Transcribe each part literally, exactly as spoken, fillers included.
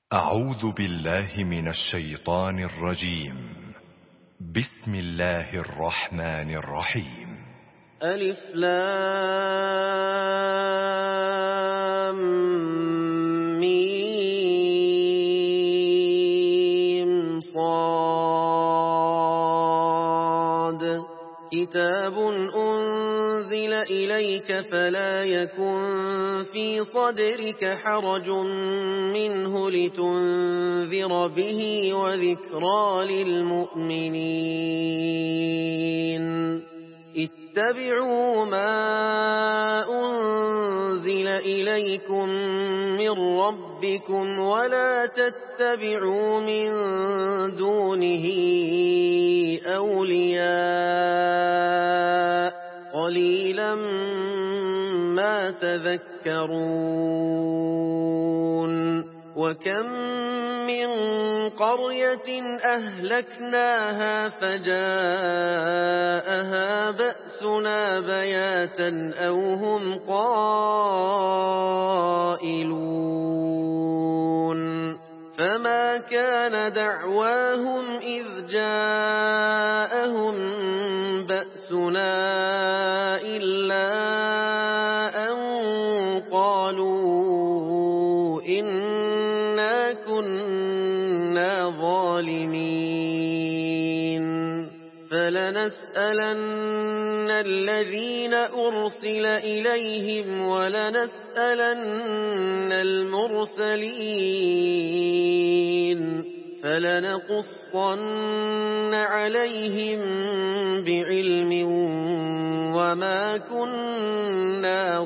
أعوذ بالله من الشيطان الرجيم. بسم الله الرحمن الرحيم. ألف لام ميم صاد كتاب أنزل إليك فلا يكن في صدرك حرج منه لتنذر به وذكرى للمؤمنين. اتبعوا ما أنزل إليكم من ربكم ولا تتبعوا من دونه أولياء قليلا ما تذكرون. وكم من قرية أهلكناها فجاءها بأسنا بياتا أو هم قائلون فما كان دعواهم إذ جاءهم بأسنا إلا أن قالوا إنا كنا ظالمين. فلنسألن الذين أرسل إليهم ولنسألن المرسلين فلنقصن عليهم بعلم وما كنا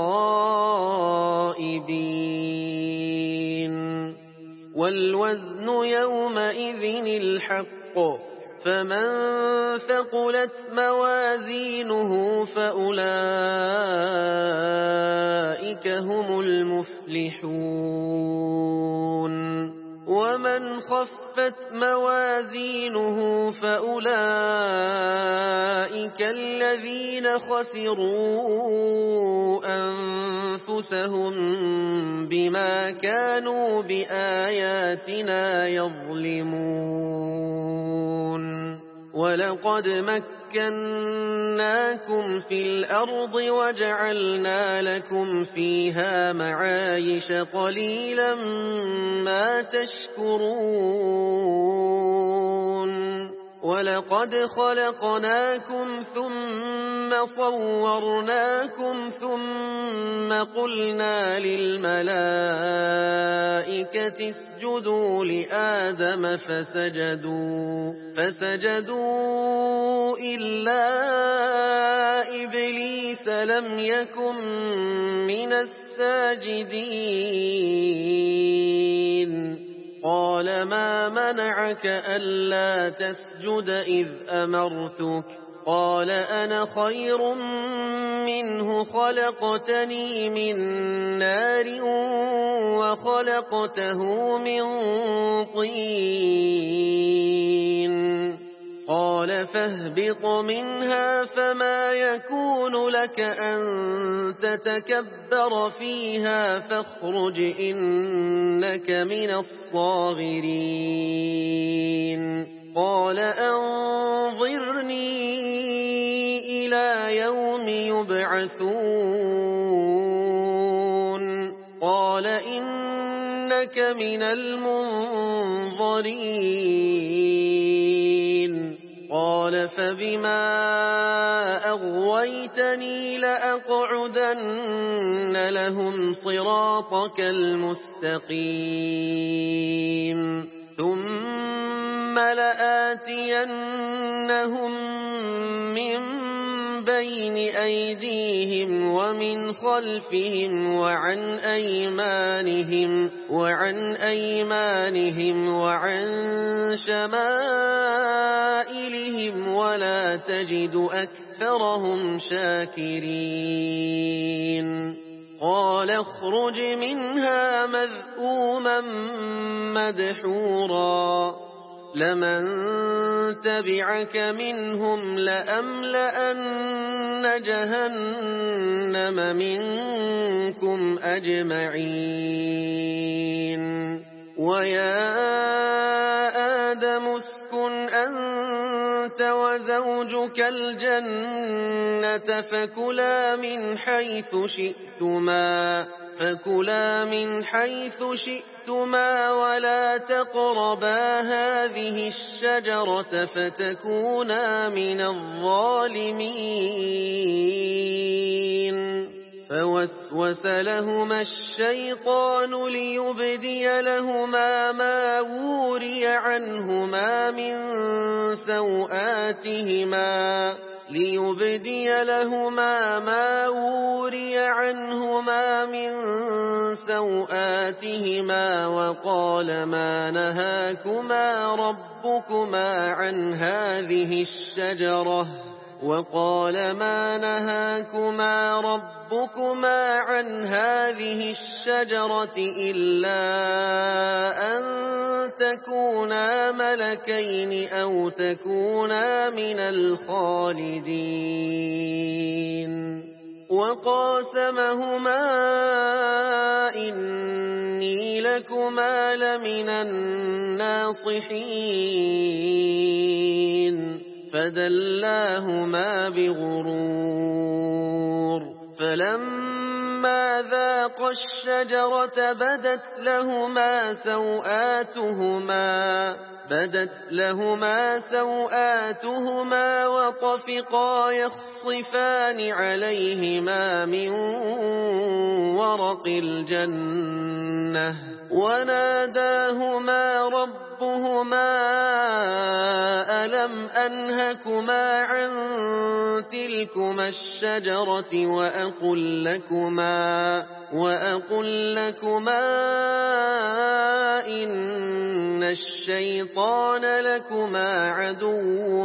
غائبين. والوزن يومئذ الحق فمن ثقلت موازينه فأولئك هم المفلحون. ومن خفت موازينه فأولئك الذين خسروا أنفسهم بما كانوا بآياتنا يظلمون. ولقد مكناكم في الأرض وجعلنا لكم فيها معايش قليلا ما تشكرون. ولقد خلقناكم ثم صورناكم ثم قلنا للملائكة اسجدوا لآدم فسجدوا فسجدوا إلا إبليس لم يكن من الساجدين. قال ما منعك ألا تسجد إذ أمرتك؟ قال أنا خير منه خلقتني من نار وخلقته من طين. قال فاهبط منها فما يكون لك أن تتكبر فيها فاخرج إنك من الصاغرين. قال أنظرني إلى يوم يبعثون. قال إنك من المنظرين. قال فبما أغويتني لأقعدن لهم صراطك المستقيم ثم لآتينهم من بين أيديهم ومن خلفهم وعن أيمانهم وعن أيمانهم وعن شمائلهم ولا تجد أكثرهم شاكرين. قال اخرج منها مذءوما مدحورا لمن تبعك منهم لأملأن جهنم منكم أجمعين. ويا آدم اسكن أنت وزوجك الجنة فكلا من حيث شئتما فكلا من حيث شئتما ولا تقربا هذه الشجرة فتكونا من الظالمين فوسوس لهما الشيطان ليبدي لهما ما وري عنهما من سوآتهما ليبدي لهما ما وري عنهما من سوآتهما وقال ما نهاكما ربكما عن هذه الشجرة وقال ما نهاكما ربكما عن هذه الشجرة إلا أن تكونا ملكين أو تكونا من الخالدين وقاسمهما إني لكما لمن الناصحين فدلاهما بغرور فلما ذاقا الشجرة بدت لهما سوآتهما بدت لهما سوآتهما وطفقا يخصفان عليهما من ورق الجنة وناداهما ربهما ألم أنهكما عن تلكما الشجرة وأقل لكما وأقل لكما إن الشيطان لكما عدو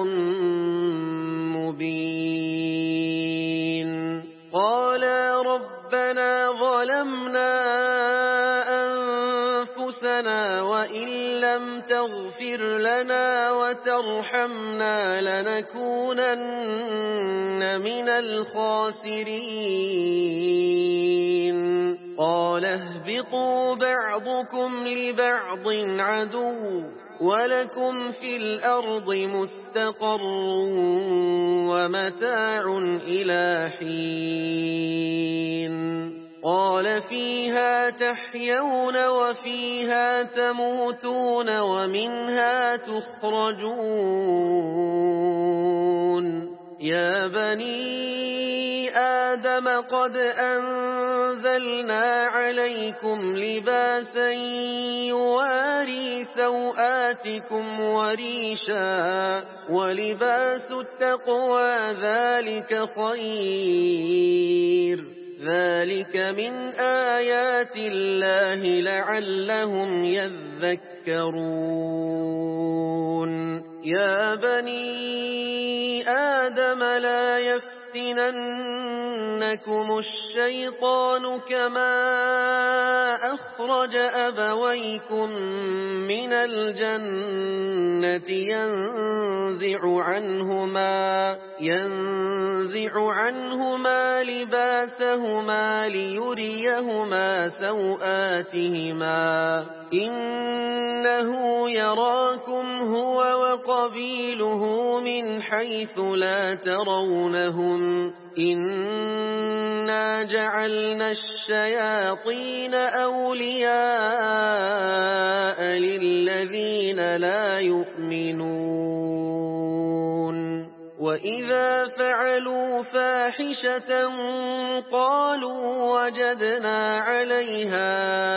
مبين قالا ربنا ظلمنا أنفسنا وإن لم تغفر لنا وترحمنا لنكونن من الخاسرين قال اهبطوا بعضكم لبعض عدو ولكم في الأرض مستقر ومتاع إلى حين قال فيها تحيون وفيها تموتون ومنها تخرجون يا بني آدم قد أنزلنا عليكم لباسا يواري سوآتكم وريشا ولباس التقوى ذلك خير ذلك من آيات الله لعلهم يذكرون يا بني آدم لا يفتننكم الشيطان كما أخرج أبويكم من الجنة ينزع عنهما ينزع عنهما لباسهما ليريهما سوآتهما إنه يراكم هو وقبيله من حيث لا ترونهم إنا جعلنا الشياطين أولياء للذين لا يؤمنون وإذا فعلوا فاحشة قالوا وجدنا عليها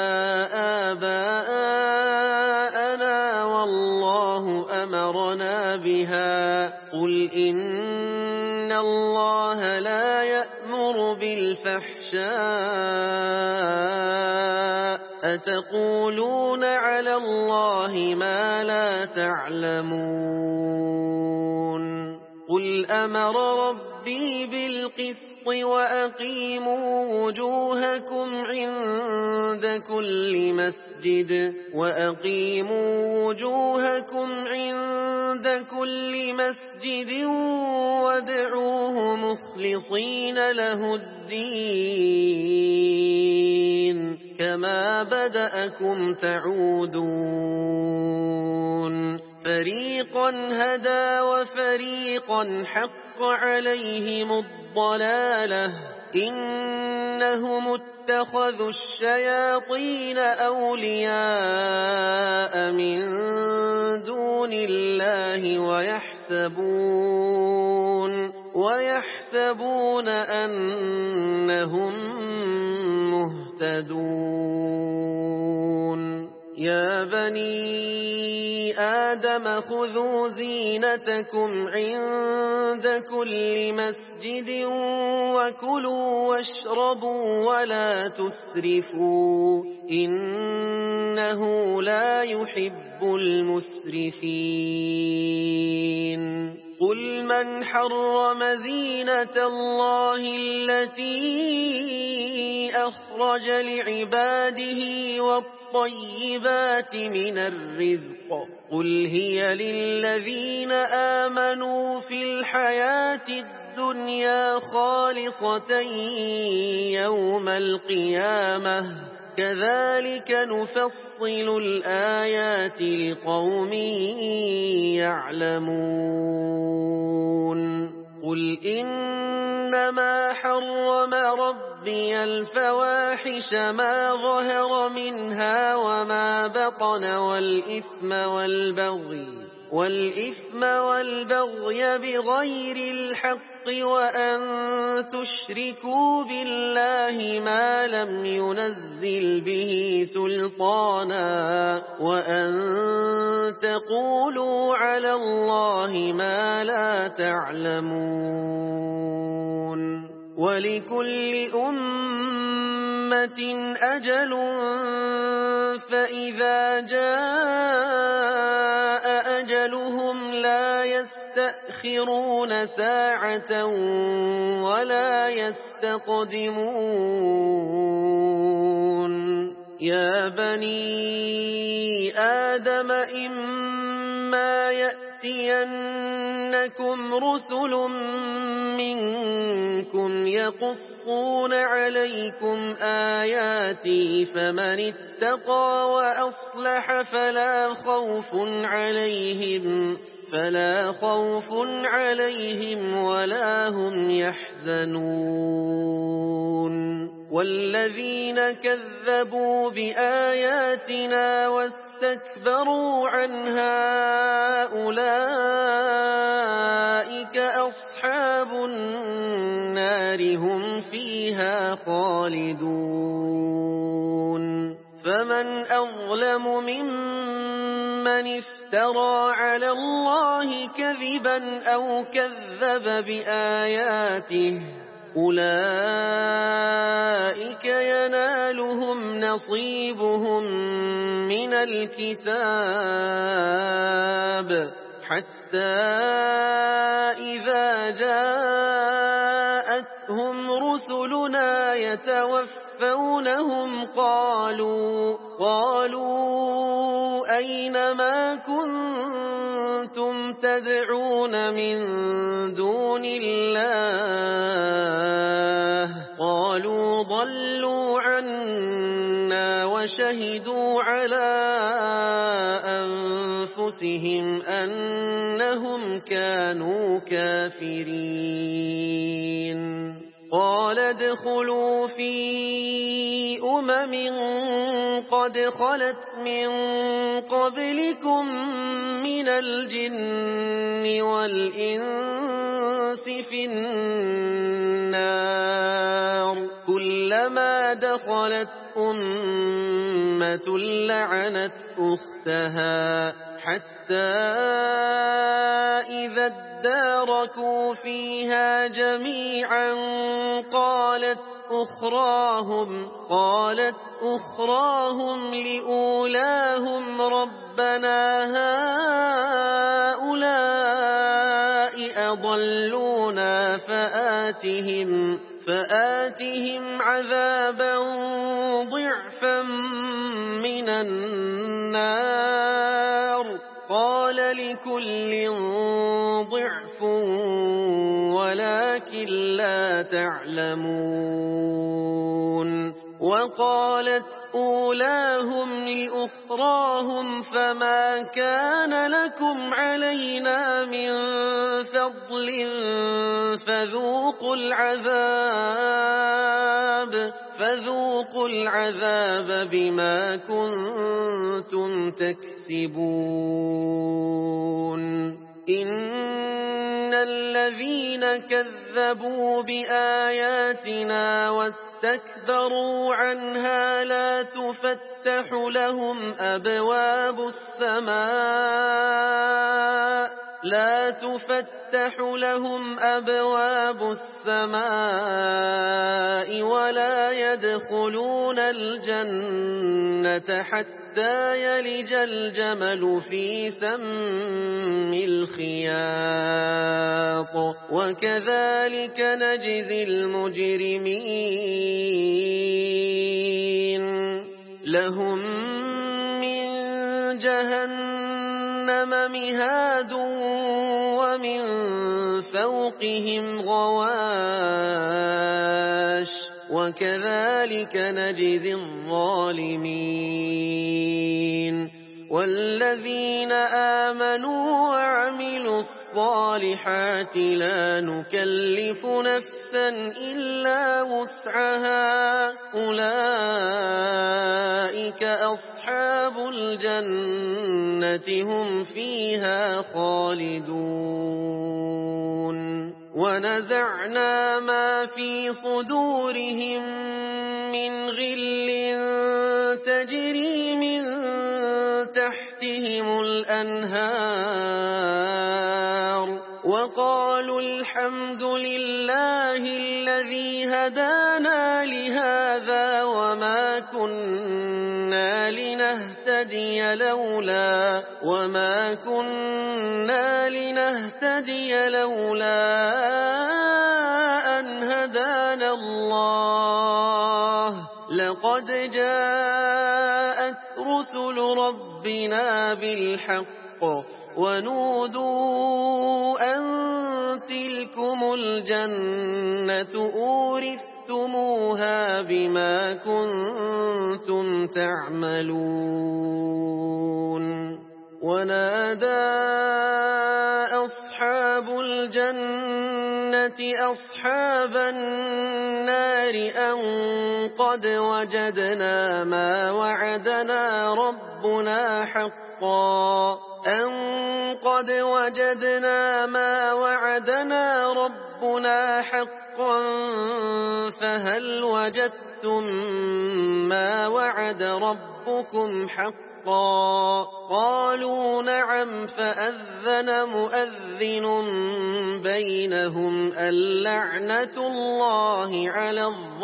آباءنا والله أمرنا بها قل إن الله لا يأمر بالفحشاء أتقولون على الله ما لا تعلمون قل أمر ربي بالقسط وأقيموا وجوهكم عند كل مسجد وأقيموا وجوهكم عند كل مسجد وادعوه مخلصين له الدين كما بدأكم تعودون فريقا هدى وفريقا حق عليهم الضلالة إنهم اتخذوا الشياطين أولياء من دون الله ويحسبون ويحسبون أنهم مهتدون يا بني آدم خذوا زينتكم عند كل مسجد وكلوا واشربوا ولا تسرفوا إنه لا يحب المسرفين قل من حرم زينة الله التي أخرج لعباده والطيبات من الرزق قل هي للذين آمنوا في الحياة الدنيا خالصة يوم القيامة كذلك نفصل الآيات لقوم يعلمون قل إنما حرم ربي الفواحش ما ظهر منها وما بطن والإثم والبغي والإثم والبغي بغير الحق وأن تشركوا بالله ما لم ينزل به سلطانا وأن تقولوا على الله ما لا تعلمون ولكل أمة أجل فإذا جاء أجلهم لا يستأخرون ساعة ولا يستقدمون يا بني آدم إما يأتينكم رسل منكم يقصون عليكم آياتي فمن اتقى وأصلح فلا خوف عليهم فلا خوف عليهم ولا هم يحزنون والذين كذبوا بآياتنا واستكبروا عنها أولئك أصحاب النار هم فيها خالدون فمن أظلم ممن افترى على الله كذبا أو كذب بآياته أولئك ينالهم نصيبهم من الكتاب حتى إذا جاءتهم رسلنا يتوفونهم قالوا قالوا أين ما كنتم تدعون من دون الله قالوا ضلوا عنا وشهدوا على أنفسهم أنهم كانوا كافرين قال ادخلوا في أمم قد خلت من قبلكم من الجن والإنس في النار كلما دخلت أمة لعنت أختها حتى إذا اداركوا فيها جميعا قالت أخراهم قالت أخراهم لأولاهم ربنا هؤلاء أضلونا فآتهم فآتهم عذابا ضعفا من النار قال لكل ضعف ولكن لا تعلمون وقالت أولاهم لأخراهم فما كان لكم علينا من فضل فذوقوا العذاب فذوقوا العذاب بما كنتم تكسبون إن الذين كذبوا بآياتنا واستكبروا عنها لا تفتح لهم أبواب السماء لا تفتح لهم أبواب السماء ولا يدخلون الجنة حتى يلج الجمل في سم الخياط وكذلك نجزي المجرمين لهم من جهنم مهاد ومن فوقهم غواش وكذلك نجزي الظالمين والذين آمنوا وعملوا الصالحات لا نكلف نفسا إلا وسعها أولئك أصحاب الجنة هم فيها خالدون ونزعنا ما في صدورهم من غل تجري من تحتهم الأنهار وقالوا الحمد لله الذي هدانا لهذا وما كنا لنهتدي لولا وما كنا لنهتدي لولا أن هدانا الله لقد جاءت رسل ربنا بالحق ونودوا أن تلكم الجنة أورثتموها بما كنتم تعملون ونادى أصحاب الجنة أصحاب النار أن قد وجدنا ما وعدنا ربنا حقا أن قد وجدنا ما وعدنا ربنا حقا فهل وجدتم ما وعد ربكم حقا قالوا نعم فأذن مؤذن بينهم اللعنة الله على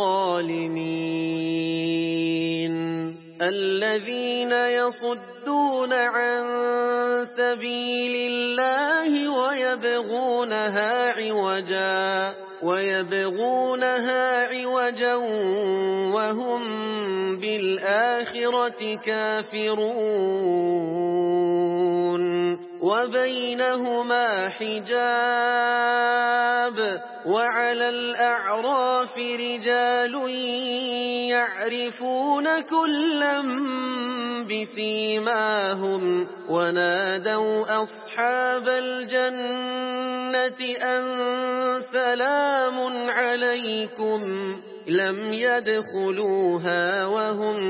الظالمين الذين يصدون عن سبيل الله ويبغونها عوجا ويبغونها عوجا وهم بالآخرة كافرون وبينهما حجاب وعلى الأعراف رجال يعرفون كلا بسيماهم ونادوا أصحاب الجنة أن سلام عليكم لم يدخلوها وهم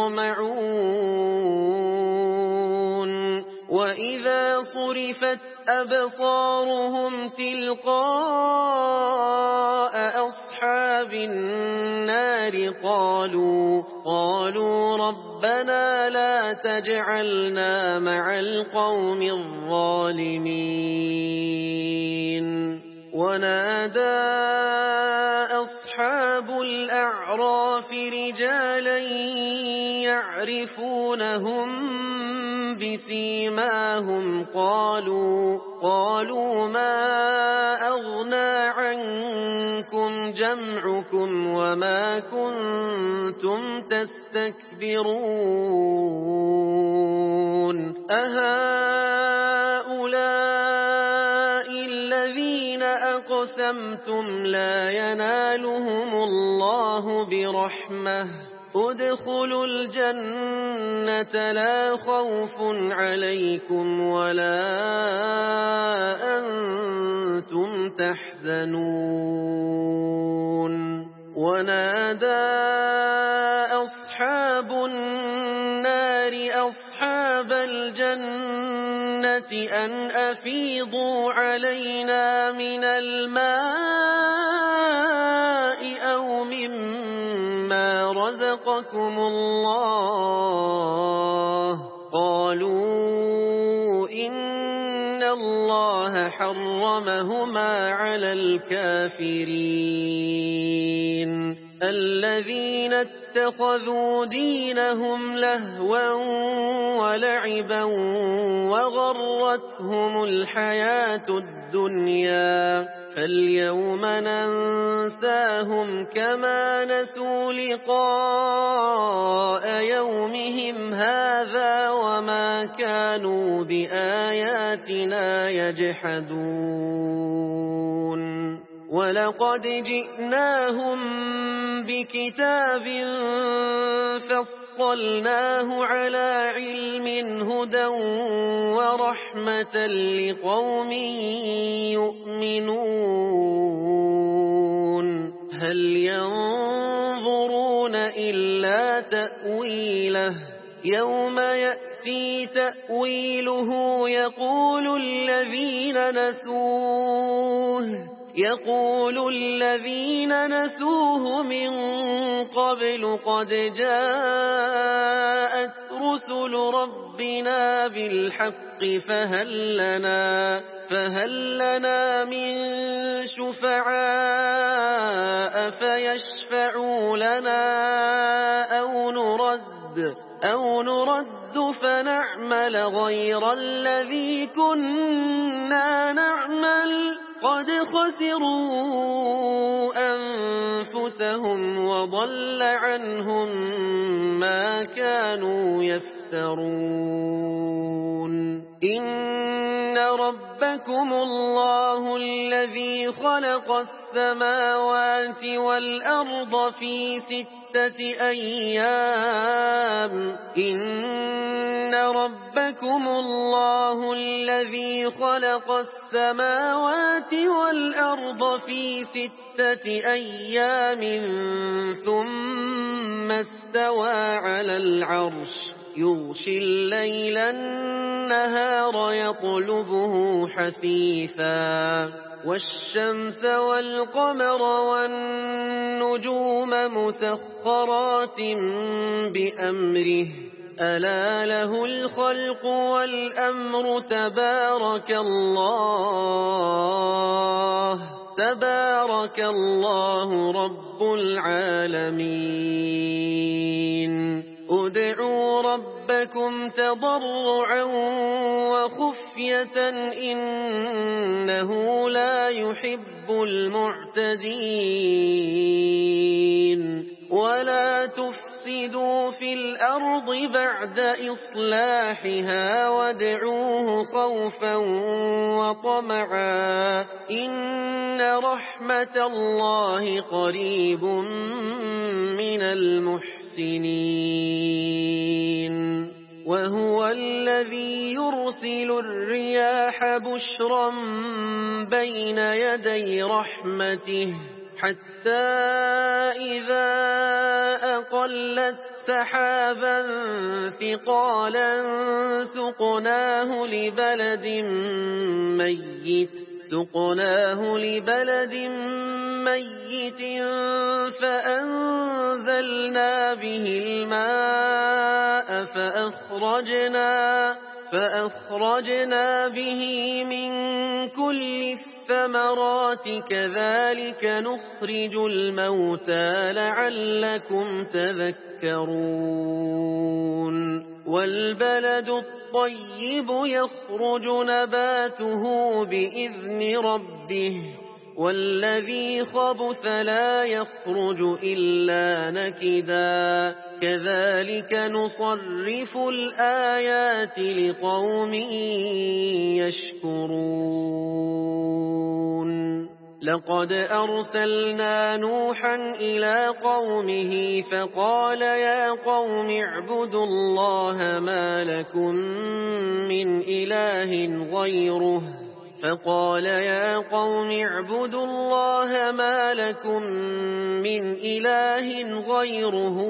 يطمعون وإذا صرفت أبصارهم تلقاء أصحاب النار قالوا قالوا ربنا لا تجعلنا مع القوم الظالمين ونادى أصحاب الأعراف رجالا يعرفونهم بسيماهم قالوا قالوا ما أغنى عنكم جمعكم وما كنتم تستكبرون أهؤلاء الذين أقسمتم لا ينالهم الله برحمة ادخلوا الجنة لا خوف عليكم ولا أنتم تحزنون ونادى أصحاب النار أصحاب الجنة أن أفيضوا علينا من الماء أو مما رزقكم الله قالوا إن الله حرمهما على الكافرين الذين اتخذوا دينهم لهوا ولعبا وغرتهم الحياة الدنيا فاليوم ننساهم كما نسوا لقاء يومهم هذا وما كانوا بآياتنا يجحدون ولقد جئناهم بكتاب فصلناه على علم هدى ورحمة لقوم يؤمنون هل ينظرون إلا تأويله يوم يأتي تأويله يقول الذين نسوه يقول الذين نسوه من قبل قد جاءت رسل ربنا بالحق فهل لنا فهل لنا من شفعاء فيشفعوا لنا أو نرد أو نرد فنعمل غير الذي كنا نعمل قد خسروا أنفسهم وضل عنهم ما كانوا يفترون إن ربكم الله الذي خلق السماوات والأرض في ستة أيام إن ربكم الله الذي خلق السماوات والأرض في ستة أيام ثم استوى على العرش يغشي الليل النهار يطلبه حثيثا والشمس والقمر والنجوم مسخرات بأمره ألا له الخلق والأمر تبارك الله تبارك الله رب العالمين ادعوا ربكم تضرعا وخفية إنه لا يحب المعتدين ولا تفسدوا في الأرض بعد إصلاحها وادعوه خوفا وطمعا إن رحمة الله قريب من المحسنين وهو الذي يرسل الرياح بشرا بين يدي رحمته حتى إذا أقلت سحابا ثقالا سقناه لبلد ميت سقناه لبلد ميت فأنزلنا به الماء فأخرجنا فأخرجنا به من كل الثمرات كذلك نخرج الموتى لعلكم تذكرون والبلد الطيب يخرج نباته بإذن ربه والذي خبث لا يخرج إلا نكدا كذلك نصرف الآيات لقوم يشكرون لقد أرسلنا نوحا إلى قومه فقال يا قوم اعبدوا الله ما لكم من إله غيره فقال يا قوم اعبدوا الله ما لكم من إله غيره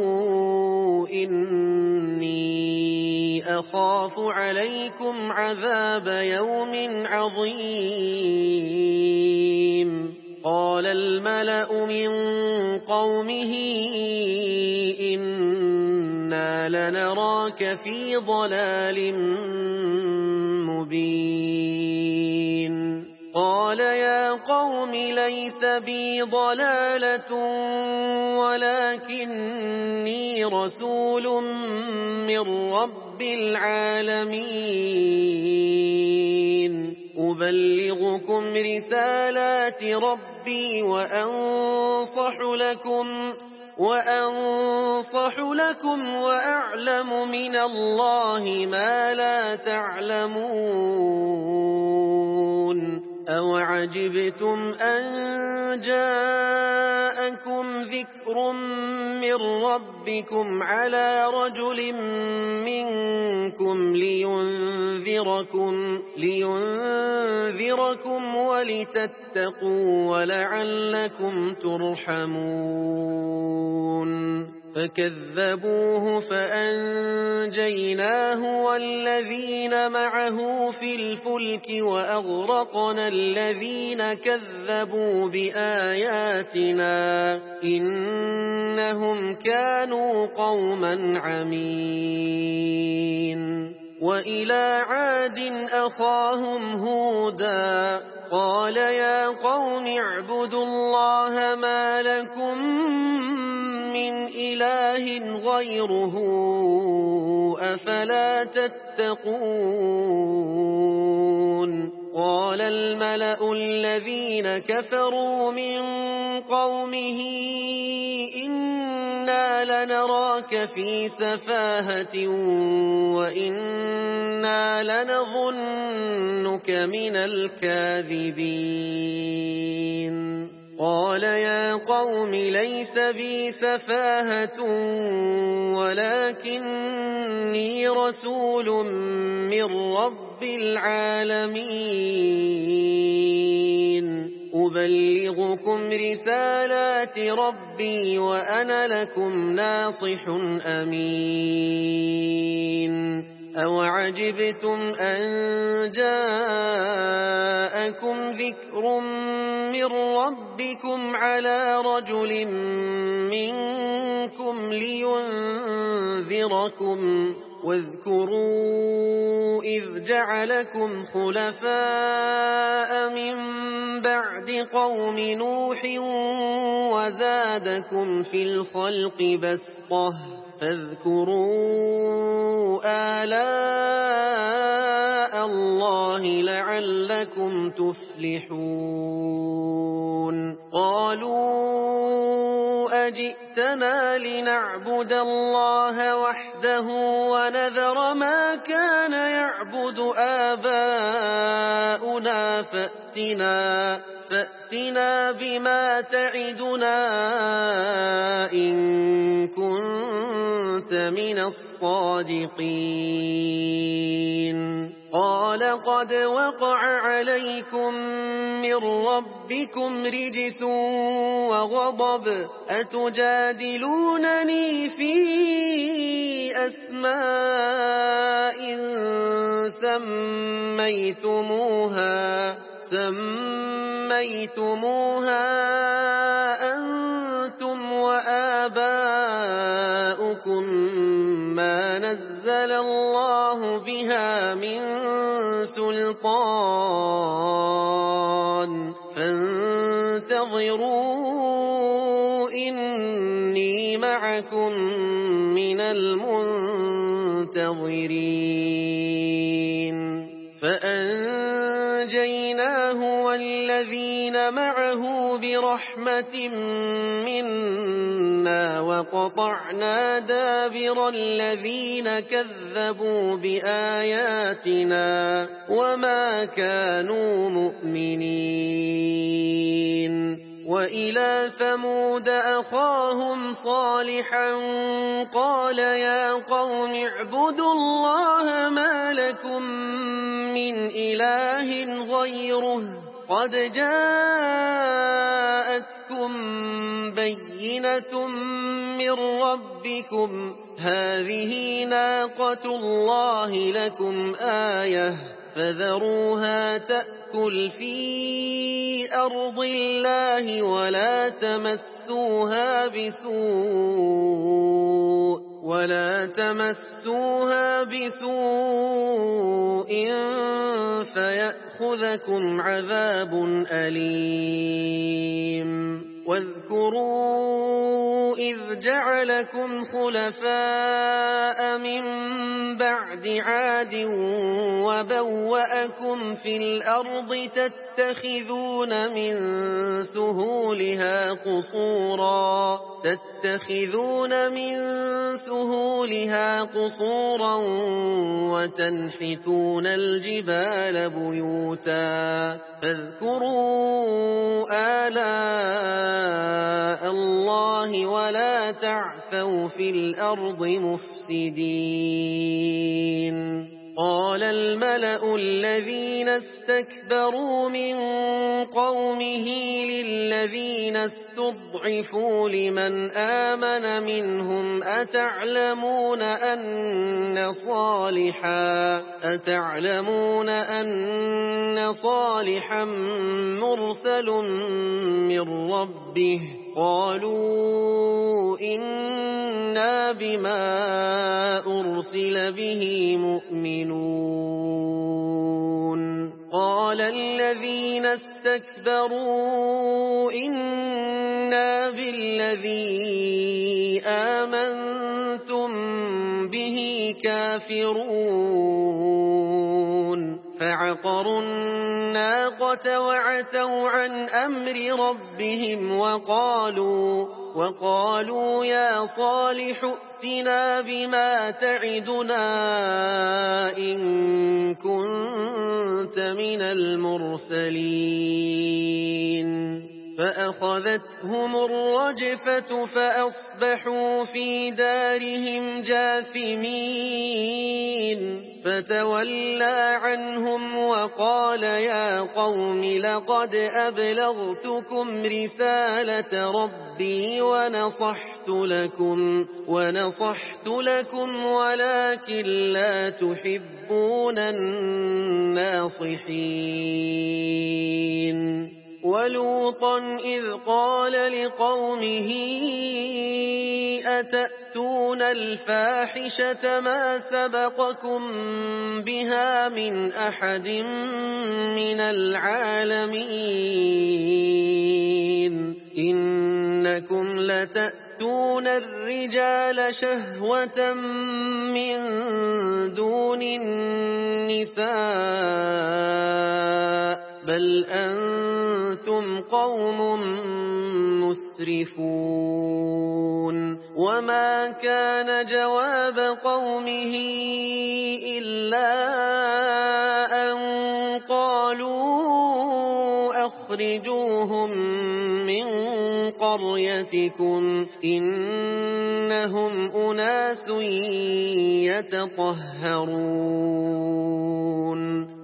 إني أخاف عليكم عذاب يوم عظيم قال الملأ من قومه إنا لنراك في ضلال مبين قال يا قوم ليس بي ضلالة ولكني رسول من رب العالمين أبلغكم رسالات ربي وأنصح لكم وأنصح لكم وأعلم من الله ما لا تعلمون أوعجبتم أن جاءكم ذكر من ربكم على رجل منكم لينذركم, لينذركم ولتتقوا ولعلكم ترحمون فكذبوه فأنجيناه والذين معه في الفلك وأغرقنا الذين كذبوا بآياتنا إنهم كانوا قوما عمين وإلى عاد أخاهم هودا قال يا قوم اعبدوا الله ما لكم من إله غيره أفلا تتقون قال الملأ الذين كفروا من قومه إنا لنراك في سفاهة وإنا لنظنك من الكاذبين قال يا قوم ليس بي سفاهة ولكني رسول من رب العالمين أبلغكم رسالات ربي وأنا لكم ناصح أمين أوعجبتم أن جاءكم ذكر من ربكم على رجل منكم لينذركم واذكروا إذ جعلكم خلفاء من بعد قوم نوح وزادكم في الخلق بسطة فاذكروا آلاء الله لعلكم تفلحون قالوا أجئتنا لنعبد الله وحده ونذر ما كان يعبد آباؤنا فأتنا فأتنا بما تعدنا إن كنت من الصادقين قال قد وقع عليكم من ربكم رجس وغضب أتجادلونني في أسماء سميتموها سميتموها أنتم وآباؤكم ما نزل الله بها من سلطان فانتظروا إني معكم من المنتظرين فأنجيناه والذين معه برحمة منا فأخذنا وقطعنا دابر الذين كذبوا بآياتنا وما كانوا مؤمنين. وإلى ثمود أخاهم صالحا قال يا قوم اعبدوا الله ما لكم من إله غيره قد جاءتكم بينة من ربكم هذه ناقة الله لكم آية فذروها تأكل في أرض الله ولا تمسوها بسوء ولا تمسوها بسوء فيأخذكم عذاب أليم. واذكروا إذ جعلكم خلفاء من بعد عاد وبوأكم في الأرض تتخذون من سهولها قصورا تتخذون من سهولها قصورا وتنحتون الجبال بيوتا فاذكروا آلاء الله ولا تعثوا في الأرض مفسدين. قال الملأ الذين استكبروا من قومه للذين استضعفوا لمن آمن منهم أتعلمون أن صالحا أتعلمون أن صالحا مرسل من ربه قالوا إنا بما أرسل به مؤمنون. قال الذين استكبروا إنا بالذي آمنتم به كافرون فعقروا الناقة وعتوا عن أمر ربهم وقالوا وقالوا يا صالح ائتنا بما تعدنا إن كنت من المرسلين. فأخذتهم الرجفة فأصبحوا في دارهم جاثمين. فتولى عنهم وقال يا قوم لقد أبلغتكم رسالة ربي ونصحت لكم ونصحت لكم ولكن لا تحبون الناصحين. ولوطا إذ قال لقومه أتأتون الفاحشة ما سبقكم بها من أحد من العالمين إنكم لتأتون الرجال شهوة من دون النساء بل أنتم قوم مسرفون. وما كان جواب قومه إلا أن قالوا أخرجوهم من قريتكم إنهم أناس يتطهرون.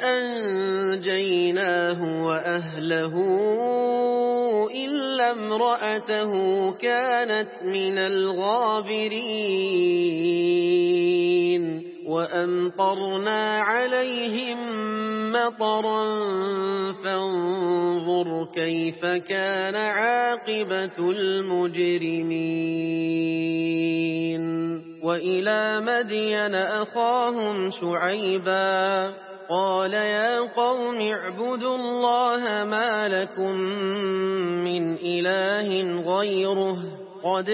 فأنجيناه وأهله إلا امرأته كانت من الغابرين. وأمطرنا عليهم مطرا فانظر كيف كان عاقبة المجرمين. وإلى مدين أخاهم شعيبا قال يا قوم اعبدوا الله ما لكم من إله غيره قد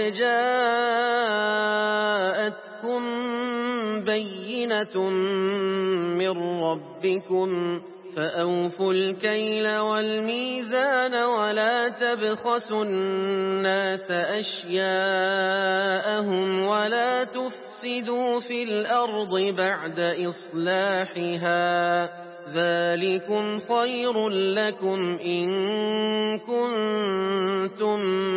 جاءتكم بينة من ربكم فأوفوا الكيل والميزان ولا تبخسوا الناس أشياءهم ولا تفسدوا في الأرض بعد إصلاحها ذلكم خير لكم إن كنتم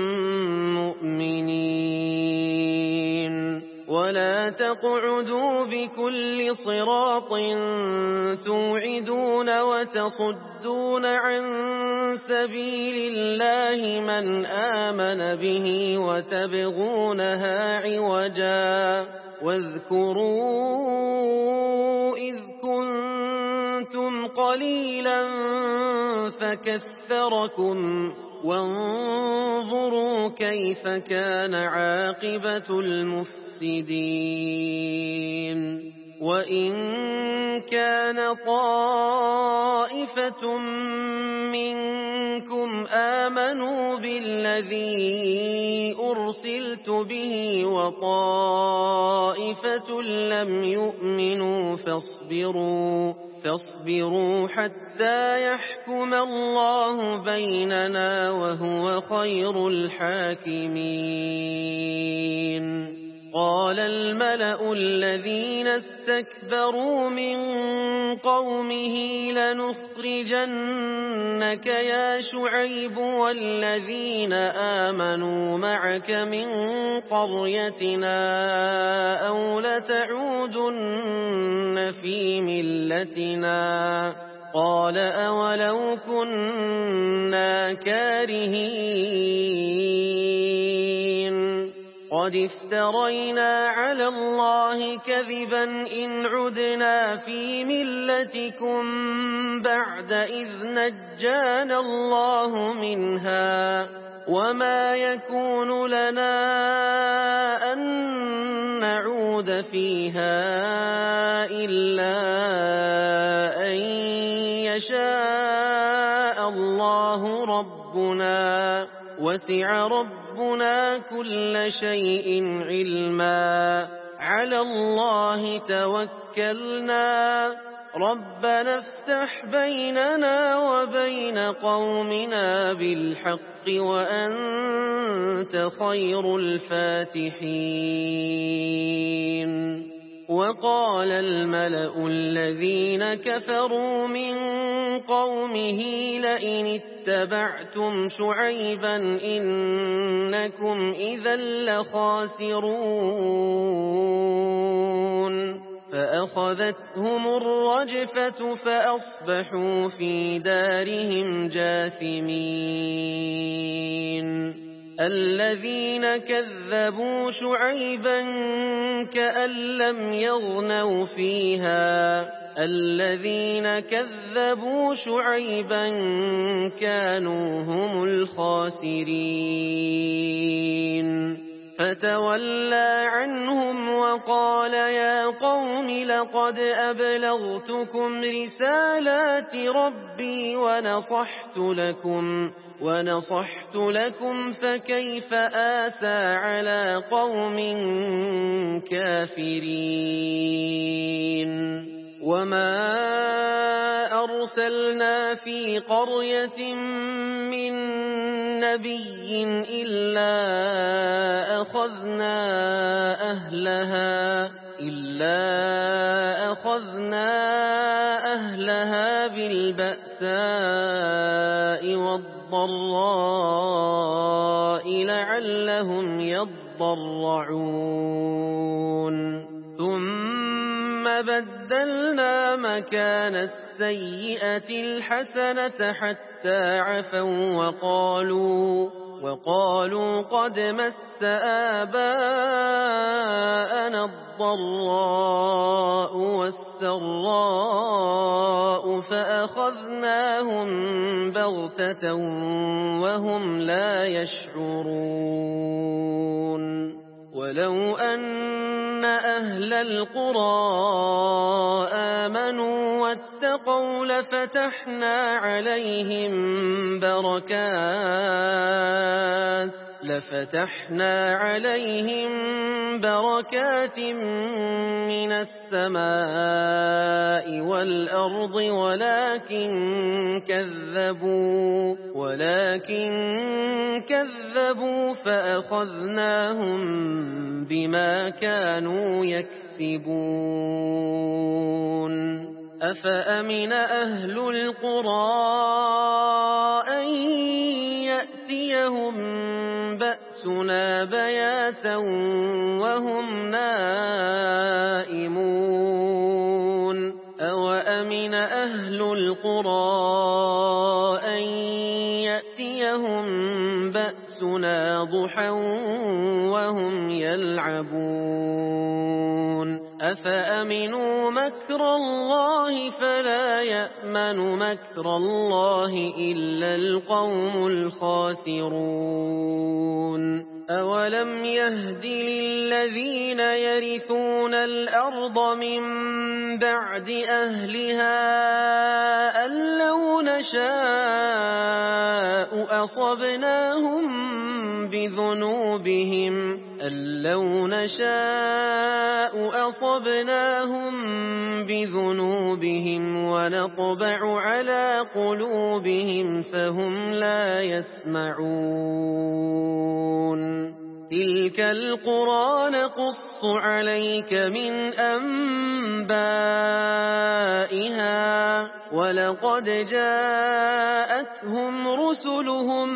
مؤمنين ولا تقعدوا بكل صراط توعدون وتصدون عن سبيل الله من آمن به وتبغونها عوجا واذكروا إذ كنتم قليلا فكثركم وانظروا كيف كان عاقبة المفسدين وإن كان طائفة منكم آمنوا بالذي أرسلت به وطائفة لم يؤمنوا فاصبروا فاصبروا حتى يحكم الله بيننا وهو خير الحاكمين قال الملأ الذين استكبروا من قومه لنخرجنك يا شعيب والذين آمنوا معك من قريتنا أو لتعودن في ملتنا قال أولو كنا كارهين قد افترينا على الله كذبا إن عدنا في ملتكم بعد إذ نجانا الله منها وما يكون لنا أن نعود فيها إلا أن يشاء الله ربنا وسع ربنا كل شيء علما على الله توكلنا ربنا افتح بيننا وبين قومنا بالحق وأنت خير الفاتحين وقال الملأ الذين كفروا من قومه لئن اتبعتم شعيبا إنكم إذا لخاسرون فأخذتهم الرجفة فأصبحوا في دارهم جاثمين الذين كذبوا شعيبا كأن لم يغنوا فيها الذين كذبوا شعيبا كانوا هم الخاسرين فتولى عنهم وقال يا قوم لقد أبلغتكم رسالات ربي ونصحت لكم ونصحت لكم فكيف آسى على قوم كافرين وما أرسلنا في قرية من نبي إلا أخذنا أهلها إلا أخذنا أهلها بالبأساء والضراء لعلهم يضرعون ثم بدلنا مكان السيئة الحسنة حتى عفوا وقالوا وقالوا قد مس آباءنا الضراء والسراء فأخذناهم بغتة وهم لا يشعرون ولو أن أهل القرى آمنوا واتقوا لفتحنا عليهم بركات لفتحنا عليهم بركات من السماء والأرض ولكن كذبوا ولكن كذبوا فأخذناهم بما كانوا يكسبون أفأمن أهل القرى أن يأتيهم بأسنا بياتا وهم نائمون أوأمن أهل القرى أن يأتيهم بأسنا ضحى وهم يلعبون أفأمنوا مكر الله فلا يأمن مكر الله إلا القوم الخاسرون أولم يهد للذين يرثون الأرض من بعد أهلها أن لو نشاء أصبناهم بذنوبهم أن لو نشاء أصبناهم بذنوبهم ونطبع على قلوبهم فهم لا يسمعون تلك القرى نقص عليك من أنبائها ولقد جاءتهم رسلهم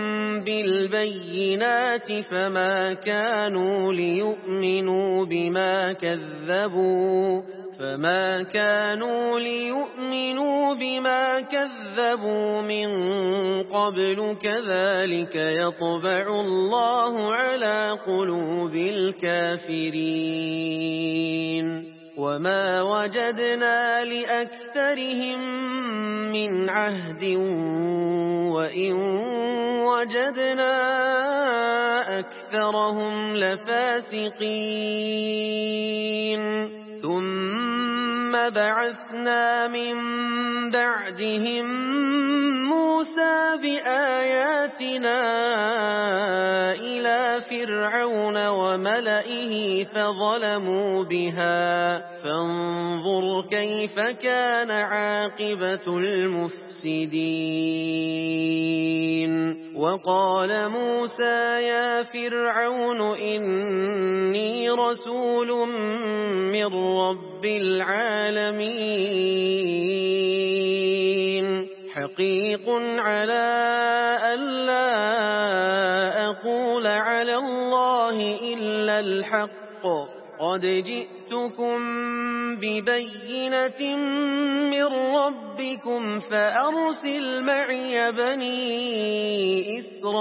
بالبينات فما كانوا ليؤمنوا بما كذبوا فما كانوا ليؤمنوا بما كذبوا من قبل كذلك يطبع الله على قلوب الكافرين وما وجدنا لأكثرهم من عهد وإن وجدنا أكثرهم لفاسقين ثم بعثنا من بعدهم موسى بآياتنا إلى فرعون وملئه فظلموا بها فانظر كيف كان عاقبة المفسدين وقال موسى يا فرعون إني رسول من رب العالمين حقيق على ألا أقول على الله إلا الحق قد جئتكم ببينة من ربكم فأرسل معي بني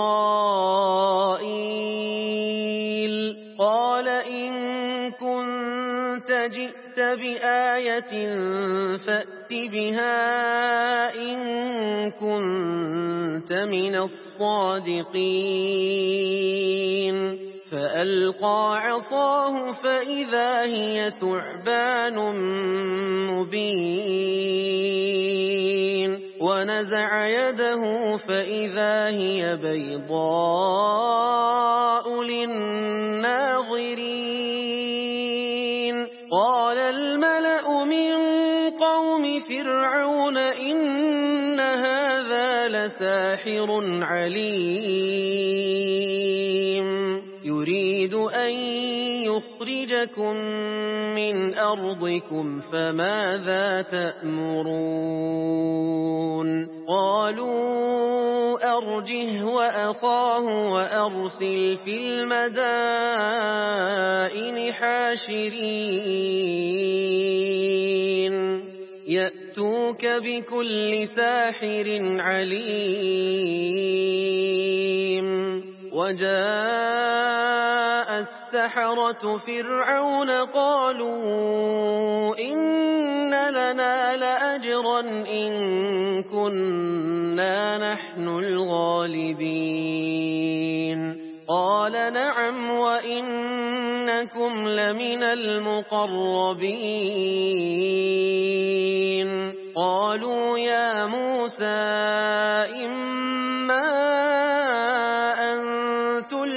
إسرائيل قال إن كنت جئت بآية فأت بها إن كنت من الصادقين فألقى عصاه فإذا هي ثعبان مبين ونزع يده فإذا هي بيضاء للناظرين قال الملأ من قوم فرعون إن هذا لساحر عليم يريد أن يخرجكم من أرضكم فماذا تأمرون قالوا أرجه وأخاه وأرسل في المدائن حاشرين يأتوك بكل ساحر عليم وجاء السحرة فرعون قالوا إن لنا لأجرا إن كنا نحن الغالبين قال نعم وإنكم لمن المقربين قالوا يا موسى إما أن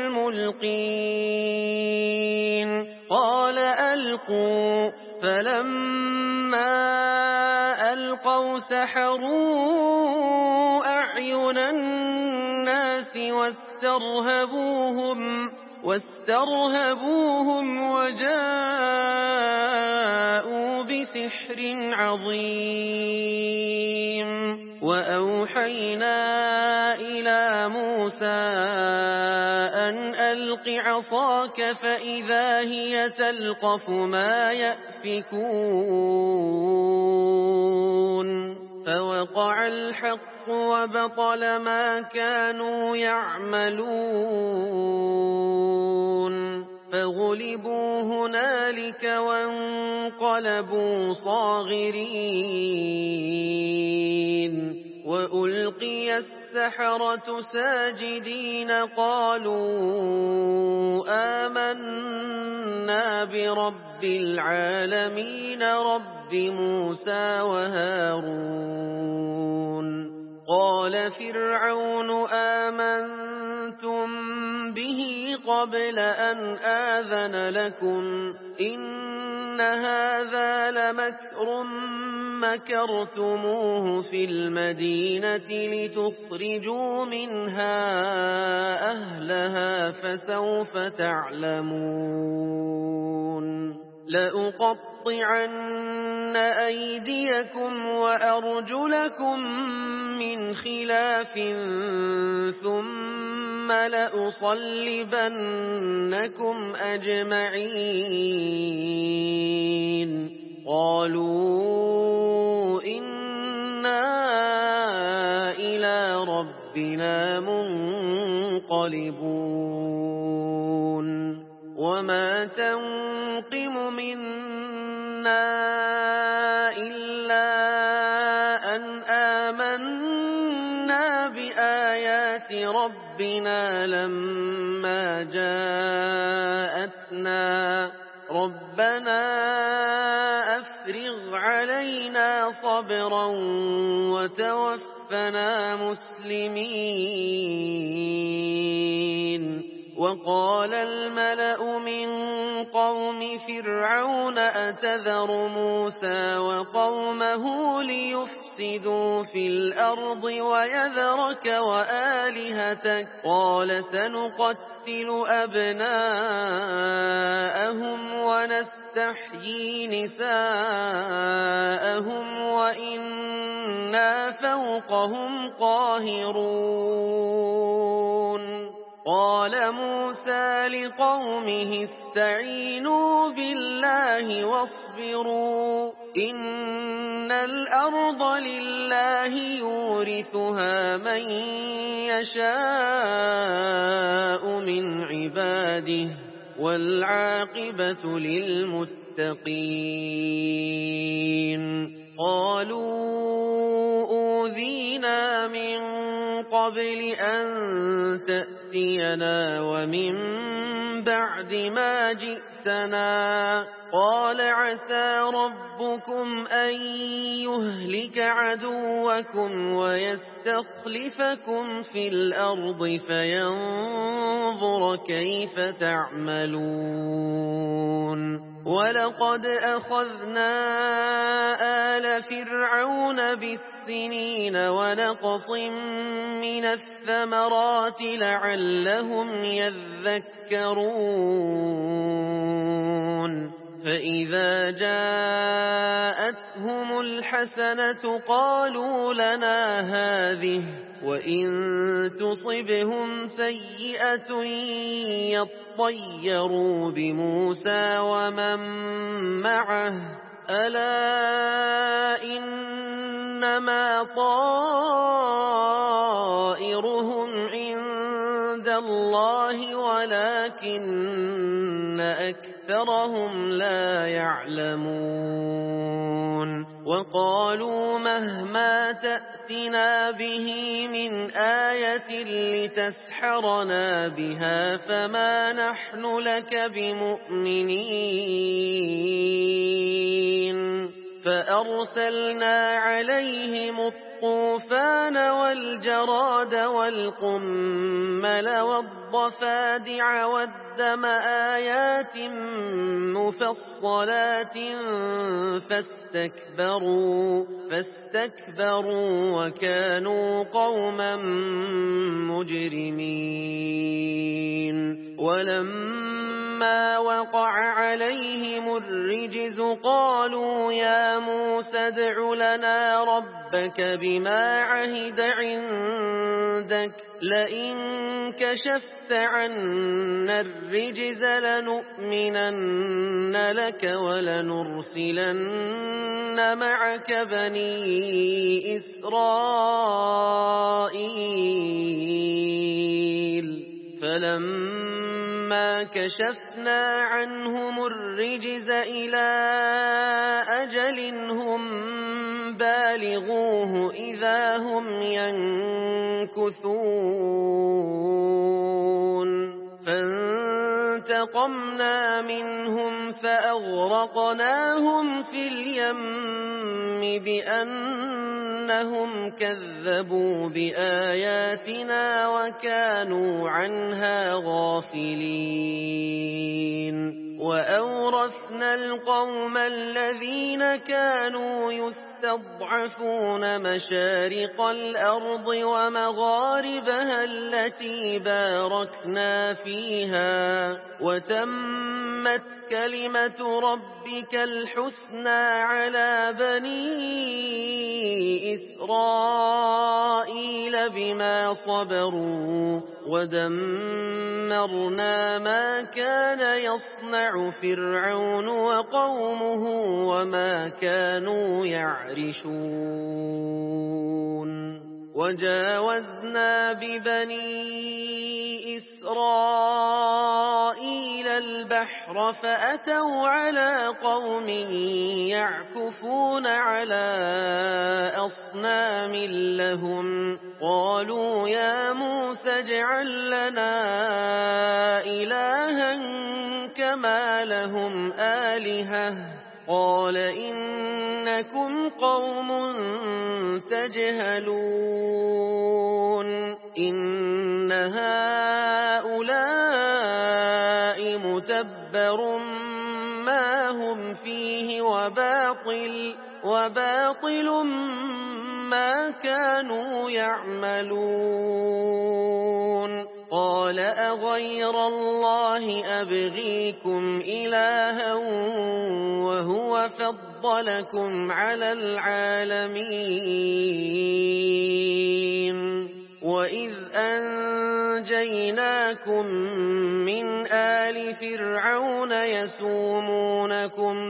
الملقين قال ألقوا فلما ألقوا سحروا أعين الناس واسترهبوهم واسترهبوهم وجاءوا بسحر عظيم وأوحينا إلى موسى أن ألق عصاك فإذا هي تلقف ما يأفكون فوقع الحق وبطل ما كانوا يعملون فغلبوا هنالك وانقلبوا صاغرين وألقي السحرة ساجدين قالوا آمنا برب العالمين رب موسى وهارون قال فرعون آمنتم به قبل أن آذن لكم إن هذا لمكر مكرتموه في المدينة لتخرجوا منها أهلها فسوف تعلمون لأقطعن أيديكم وأرجلكم من خلاف ثم لأصلبنكم أجمعين قالوا إنا إلى ربنا منقلبون وما تنقم منا إلا أن آمنا بآيات ربنا لما جاءتنا ربنا أفرغ علينا صبرا وتوفنا مسلمين وقال الملأ من قوم فرعون أتذر موسى وقومه ليفسدوا في الأرض ويذرك وآلهتك قال سنقتل أبناءهم ونستحيي نساءهم وإنا فوقهم قاهرون قال موسى لقومه استعينوا بالله واصبروا إن الأرض لله يورثها من يشاء من عباده والعاقبة للمتقين قالوا أوذينا من قبل أن تأتينا ومن بعد ما جئتنا قال عسى ربكم أن يهلك عدوكم ويستخلفكم في الأرض فينظر كيف تعملون ولقد أخذنا آل فرعون بالسنين ونقص من الثمرات لعلهم يذكرون فإذا جاءتهم الحسنة قالوا لنا هذه وإن تصبهم سيئة يطيروا بموسى ومن معه ألا إنما طائرهم عند الله ولكن أكثرهم لا يعلمون وقالوا مهما تأتنا به من آية لتسحرنا بها فما نحن لك بمؤمنين فأرسلنا عليهم الطوفان والجراد والقمل والضفادع والدم آيات مفصلات فاستكبروا فاستكبروا وكانوا قوما مجرمين ولما وقع عليهم الرجز قالوا يا موسى ادع لنا ربك بما عهد عندك لئن كشفت عنا الرجز لنؤمنن لك ولنرسلن معك بني إسرائيل فلما كشفنا عنهم الرجز إلى أجل هم بالغوه إذا هم ينكثون فانتقمنا منهم فأغرقناهم في اليم بأنهم كذبوا بآياتنا وكانوا عنها غافلين وأورثنا القوم الذين كانوا يستضعفون مشارق الأرض ومغاربها التي باركنا فيها وتمت كلمة ربك الحسنى على بني إسرائيل بما صبروا ودمرنا ما كان يصنع فرعون وقومه وما كانوا يعرشون وجاوزنا ببني إسرائيل البحر فأتوا على قوم يعكفون على أصنام لهم قالوا يا موسى اجعل لنا إلها كما لهم آلهة قال إنكم قوم تجهلون إن هؤلاء متبر ما هم فيه وباطل وباطل ما كانوا يعملون قال أغير الله أبغيكم إلها وهو فضلكم على العالمين وإذ أنجيناكم من آل فرعون يسومونكم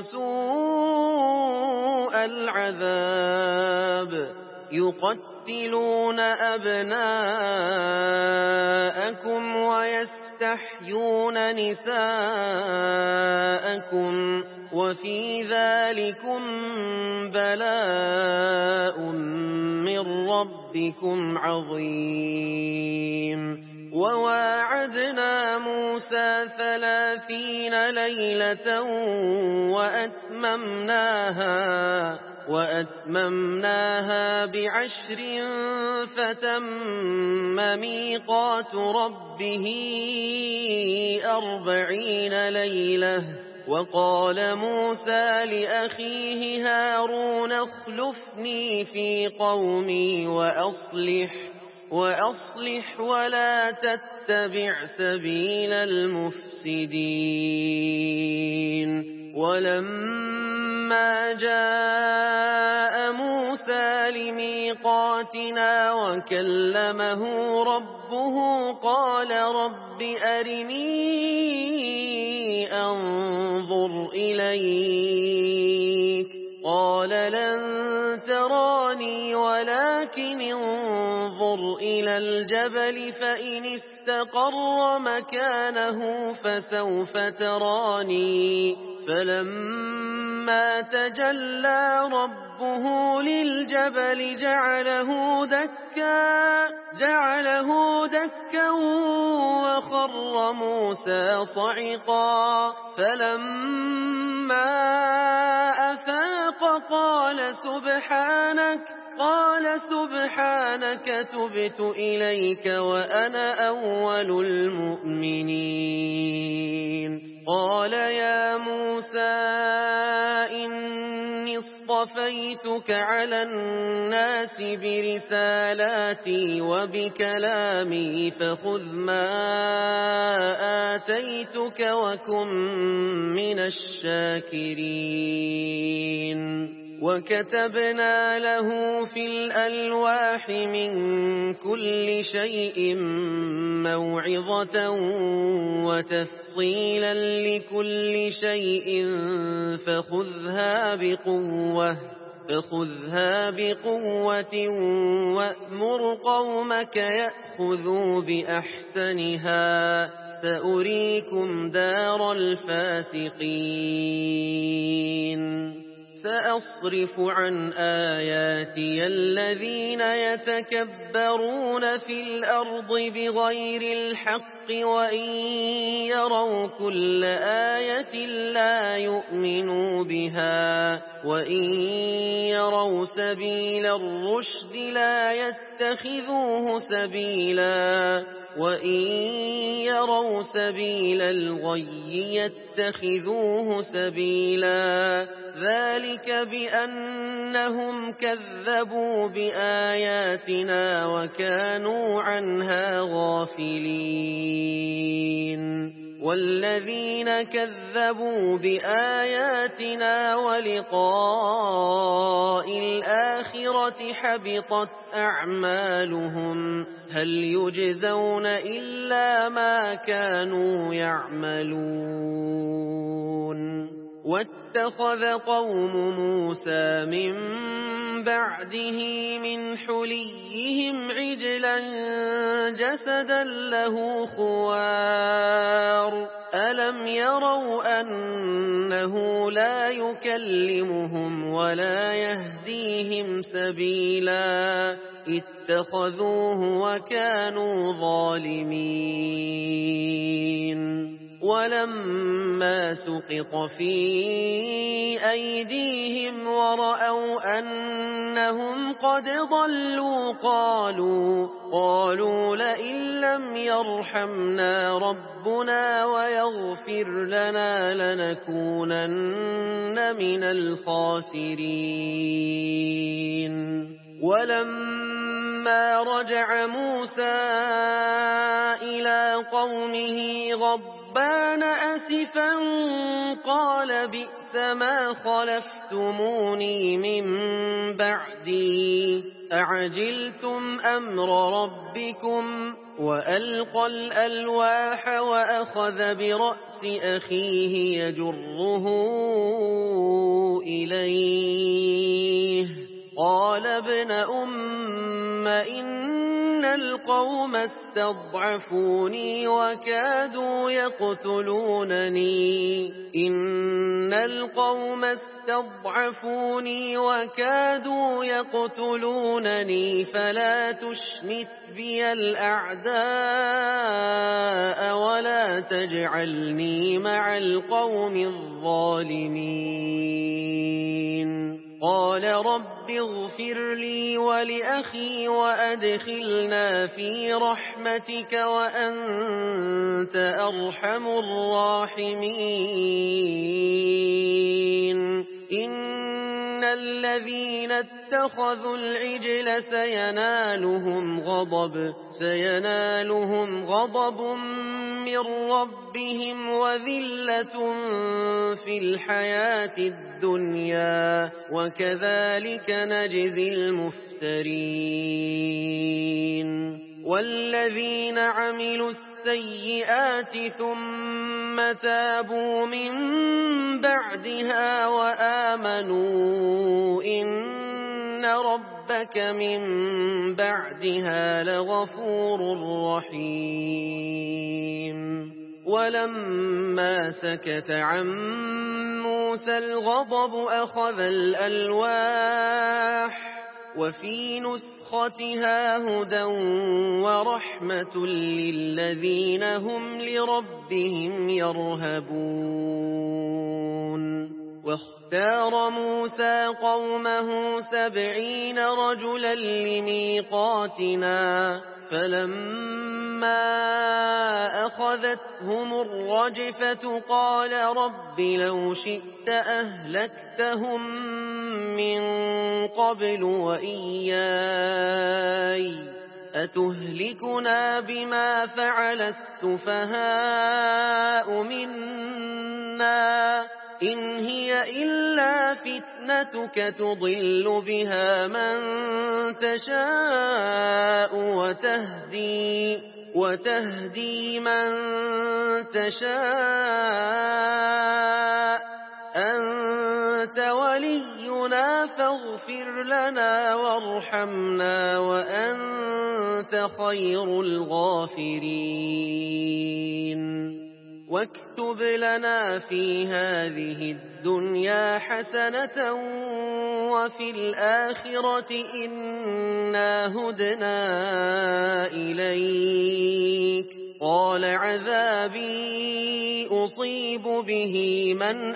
سوء العذاب يقتلون أبناءكم ويستحيون نساءكم وفي ذلكم بلاء من ربكم عظيم وواعدنا موسى ثلاثين ليلة وأتممناها وأتممناها بعشر فتم ميقات ربه أربعين ليلة وقال موسى لأخيه هارون اخلفني في قومي وأصلح وأصلح ولا تتبع سبيل المفسدين ولما جاء موسى لميقاتنا وكلمه ربه قال رب أرني أنظر إليك قال لن تراني ولكن انظر إلى الجبل فإن استقر استقر مكانه فسوف تراني فلما تجلى ربه للجبل جعله دكا جعله دكا وخر موسى صعقا فلما أفاق قال سبحانك قال سبحانك تبت إليك وأنا أول المؤمنين قال يا موسى إني اصطفيتك على الناس برسالاتي وبكلامي فخذ ما آتيتك وكن من الشاكرين وكتبنا له في الألواح من كل شيء موعظة وتفصيلا لكل شيء فخذها بقوة فخذها بقوة وأمر قومك يأخذوا بأحسنها سأريكم دار الفاسقين سأصرف عن آياتي الذين يتكبرون في الأرض بغير الحق وإن يروا كل آية لا يؤمنوا بها وإن يروا سبيل الرشد لا يتخذوه سبيلا وإن يروا سبيل الغي يتخذوه سبيلا ذلك بأنهم كذبوا بآياتنا وكانوا عنها غافلين والذين كذبوا بآياتنا ولقاء الآخرة حبطت أعمالهم هل يجزون إلا ما كانوا يعملون واتخذ قوم موسى من بعده من حليهم عجلا جسدا له خوار ألم يروا أنه لا يكلمهم ولا يهديهم سبيلا اتخذوه وكانوا ظالمين ولما سقط في أيديهم ورأوا أنهم قد ضلوا قالوا قالوا لئن لم يرحمنا ربنا ويغفر لنا لنكونن من الخاسرين ولما رجع موسى إلى قومه غضبان أسفا قال بئس ما خلفتموني من بعدي أعجلتم أمر ربكم وألقى الألواح وأخذ برأس أخيه يجره إليه قال ابن أم إن القوم استضعفوني وكادوا يقتلونني إن القوم استضعفوني وكادوا يقتلونني فلا تشمت بي الأعداء ولا تجعلني مع القوم الظالمين قال رب اغفر لي ولأخي وأدخلنا في رحمتك وأنت أرحم الراحمين إن الذين اتخذوا العجل سينالهم غضب سينالهم غضب من ربهم وذلة في الحياة الدنيا وكذلك نجزي المفترين والذين عملوا السيئات ثم تابوا من بعدها وآمنوا إن ربهم ربك من بعدها لغفور رحيم ولما سكت عن موسى الغضب أخذ الألواح وفي نسختها هدى ورحمة للذين هم لربهم يرهبون واختار موسى قومه سبعين رجلا لميقاتنا فلما أخذتهم الرجفة قال رب لو شئت أهلكتهم من قبل وإياي أتهلكنا بما فعل السفهاء منا إن هي إلا فتنتك تضل بها من تشاء وتهدي, وتهدي من تشاء أنت ولينا فاغفر لنا وارحمنا وأنت خير الغافرين واكتب لنا في هذه الدنيا حسنة وفي الآخرة إنا هدنا إليك قال عذابي أصيب به من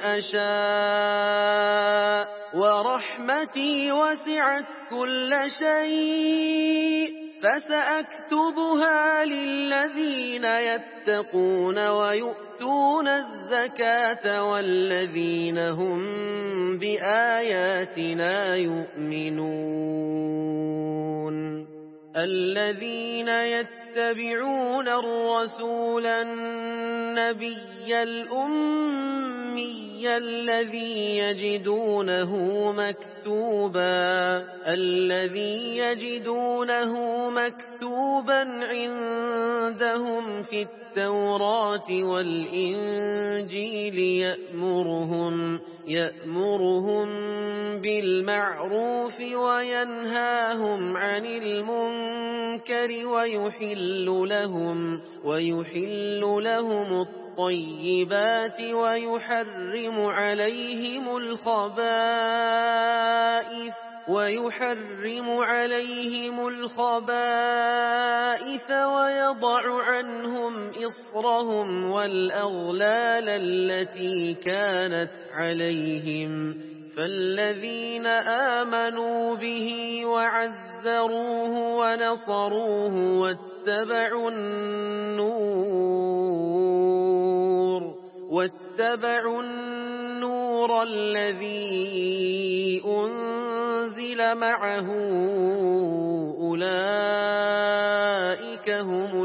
أشاء ورحمتي وسعت كل شيء فسأكتبها للذين يتقون ويؤتون الزكاة والذين هم بآياتنا يؤمنون الذين يتبعون الرسول النبي الأمي الذي يجدونه مكتوبا الذي يجدونه مكتوبا عندهم في التوراة والإنجيل يأمرهم يأمرهم بالمعروف وينهاهم عن المنكر ويحل لهم ويحل لهم الطيبات ويحرم عليهم الخبائث ويحرم عليهم الخبائث ويضع عنهم إصرهم والأغلال التي كانت عليهم فالذين آمنوا به وعزروه ونصروه واتبعوا النور واتبعوا النور الذي أنزل معه أولئك هم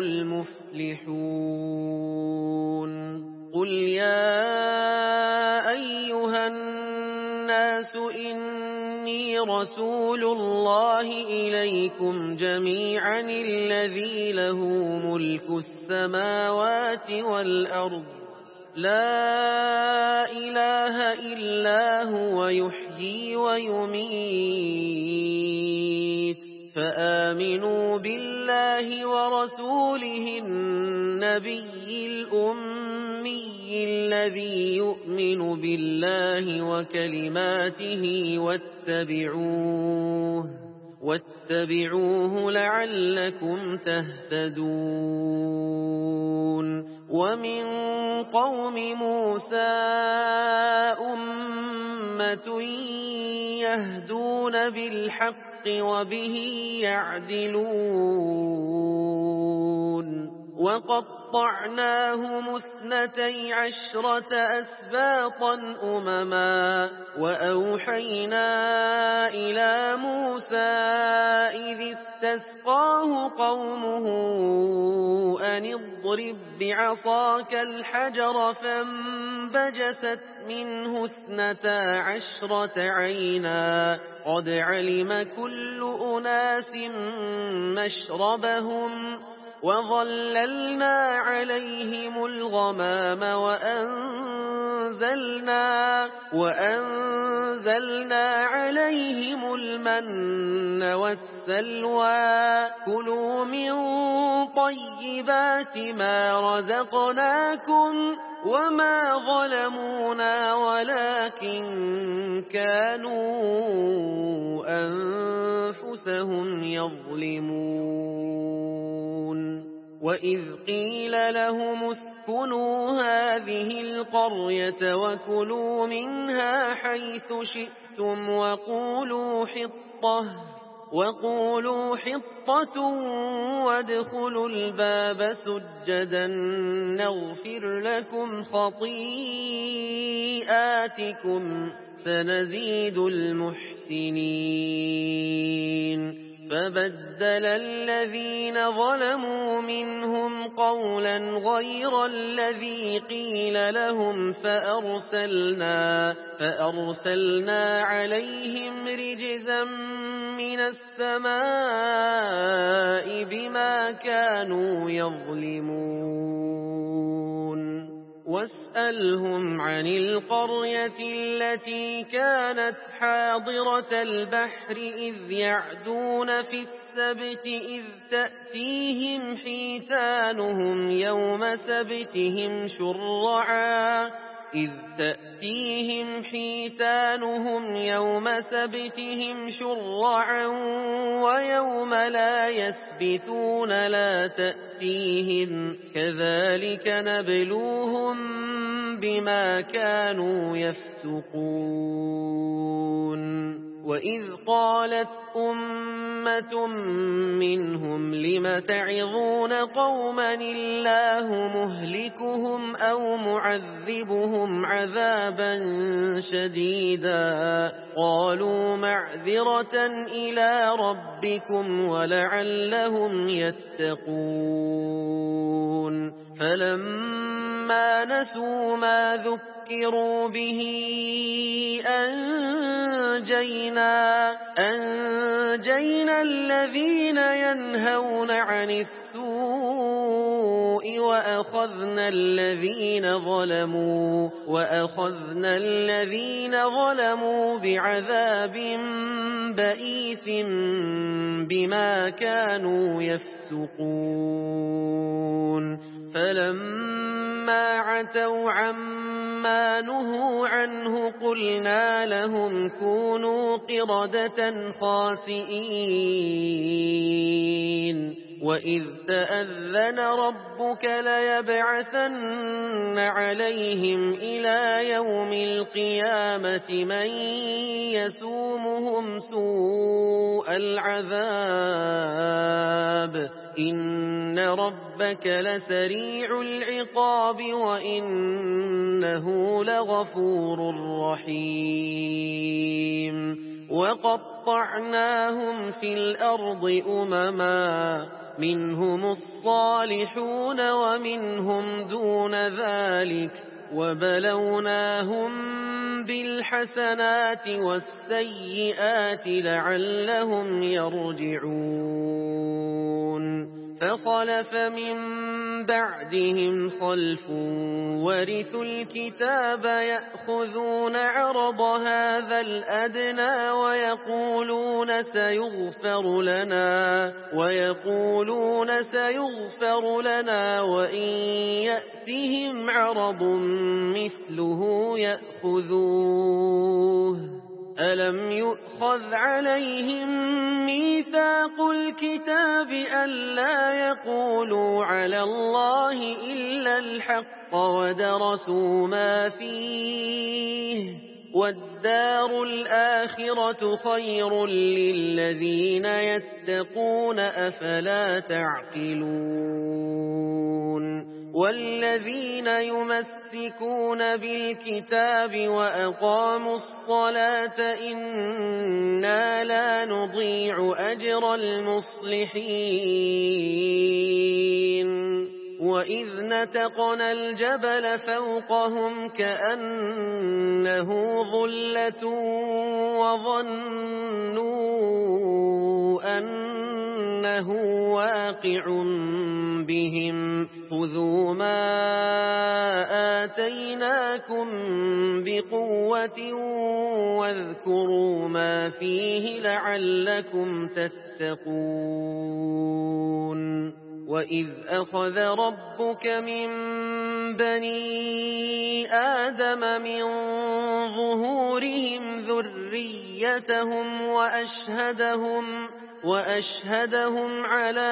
المفلحون قل يا أيها الناس إني رسول الله إليكم جميعا الذي له ملك السماوات والأرض لا إله إلا هو يحيي ويميت فآمنوا بالله ورسوله النبي الأمي الذي يؤمن بالله وكلماته واتبعوه واتبعوه لعلكم تهتدون ومن قوم موسى أمة يهدون بالحق وبه يعدلون وقطعناهم اثنتي عشرة أسباطا أمما وأوحينا إلى موسى إذ استسقاه قومه أن اضرب بعصاك الحجر فانبجست منه اثنتا عشرة عينا قد علم كل أناس مشربهم وظللنا عليهم الغمام وأنزلنا, وأنزلنا عليهم المن والسلوى كلوا من طيبات ما رزقناكم وما ظلمونا ولكن كانوا أنفسهم يظلمون وإذ قيل لهم اسكنوا هذه القرية وكلوا منها حيث شئتم وقولوا حطة وقولوا حطة وادخلوا الباب سجدا نغفر لكم خطيئاتكم سنزيد المحسنين فبدل الذين ظلموا منهم قولا غير الذي قيل لهم فأرسلنا, فأرسلنا عليهم رجزا من السماء بما كانوا يظلمون واسألهم عن القرية التي كانت حاضرة البحر إذ يعدون في السبت إذ تأتيهم حيتانهم يوم سبتهم شرعا إذ تأتيهم حيتانهم يوم سبتهم شرعا ويوم لا يسبتون لا تأتيهم كذلك نبلوهم بما كانوا يفسقون وإذ قالت أمة منهم لم تعظون قوما الله مهلكهم أو معذبهم عذابا شديدا قالوا معذرة إلى ربكم ولعلهم يتقون فلما نسوا ما ذكروا به أنجينا, أنجينا الذين ينهون عن السوء وأخذنا الذين ظلموا, وأخذنا الذين ظلموا بعذاب بئيس بما كانوا يفسقون فلما عتوا عما نهوا عنه قلنا لهم كونوا قردة خاسئين وإذ تأذن ربك ليبعثن عليهم إلى يوم القيامة من يسومهم سوء العذاب إن ربك لسريع العقاب وإنه لغفور رحيم وقطعناهم في الأرض أمما منهم الصالحون ومنهم دون ذلك وبلوناهم بالحسنات والسيئات لعلهم يرجعون فخلف من بعدهم خلف ورثوا الكتاب يأخذون عرض هذا الأدنى ويقولون سيغفر لنا ويقولون سيغفر لنا وإن يأتهم عرض مثله يأخذوه ألم يؤخذ عليهم ميثاق الكتاب ألا يقولوا على الله إلا الحق ودرسوا ما فيه والدار الآخرة خير للذين يتقون أفلا تعقلون والذين يمسكون بالكتاب وأقاموا الصلاة إنا لا نضيع أجر المصلحين وإذ نتقنا الجبل فوقهم كأنه ظلة وظنوا أنه واقع بهم خذوا ما آتيناكم بقوة واذكروا ما فيه لعلكم تتقون وإذ أخذ ربك من بني آدم من ظهورهم ذريتهم وأشهدهم وأشهدهم على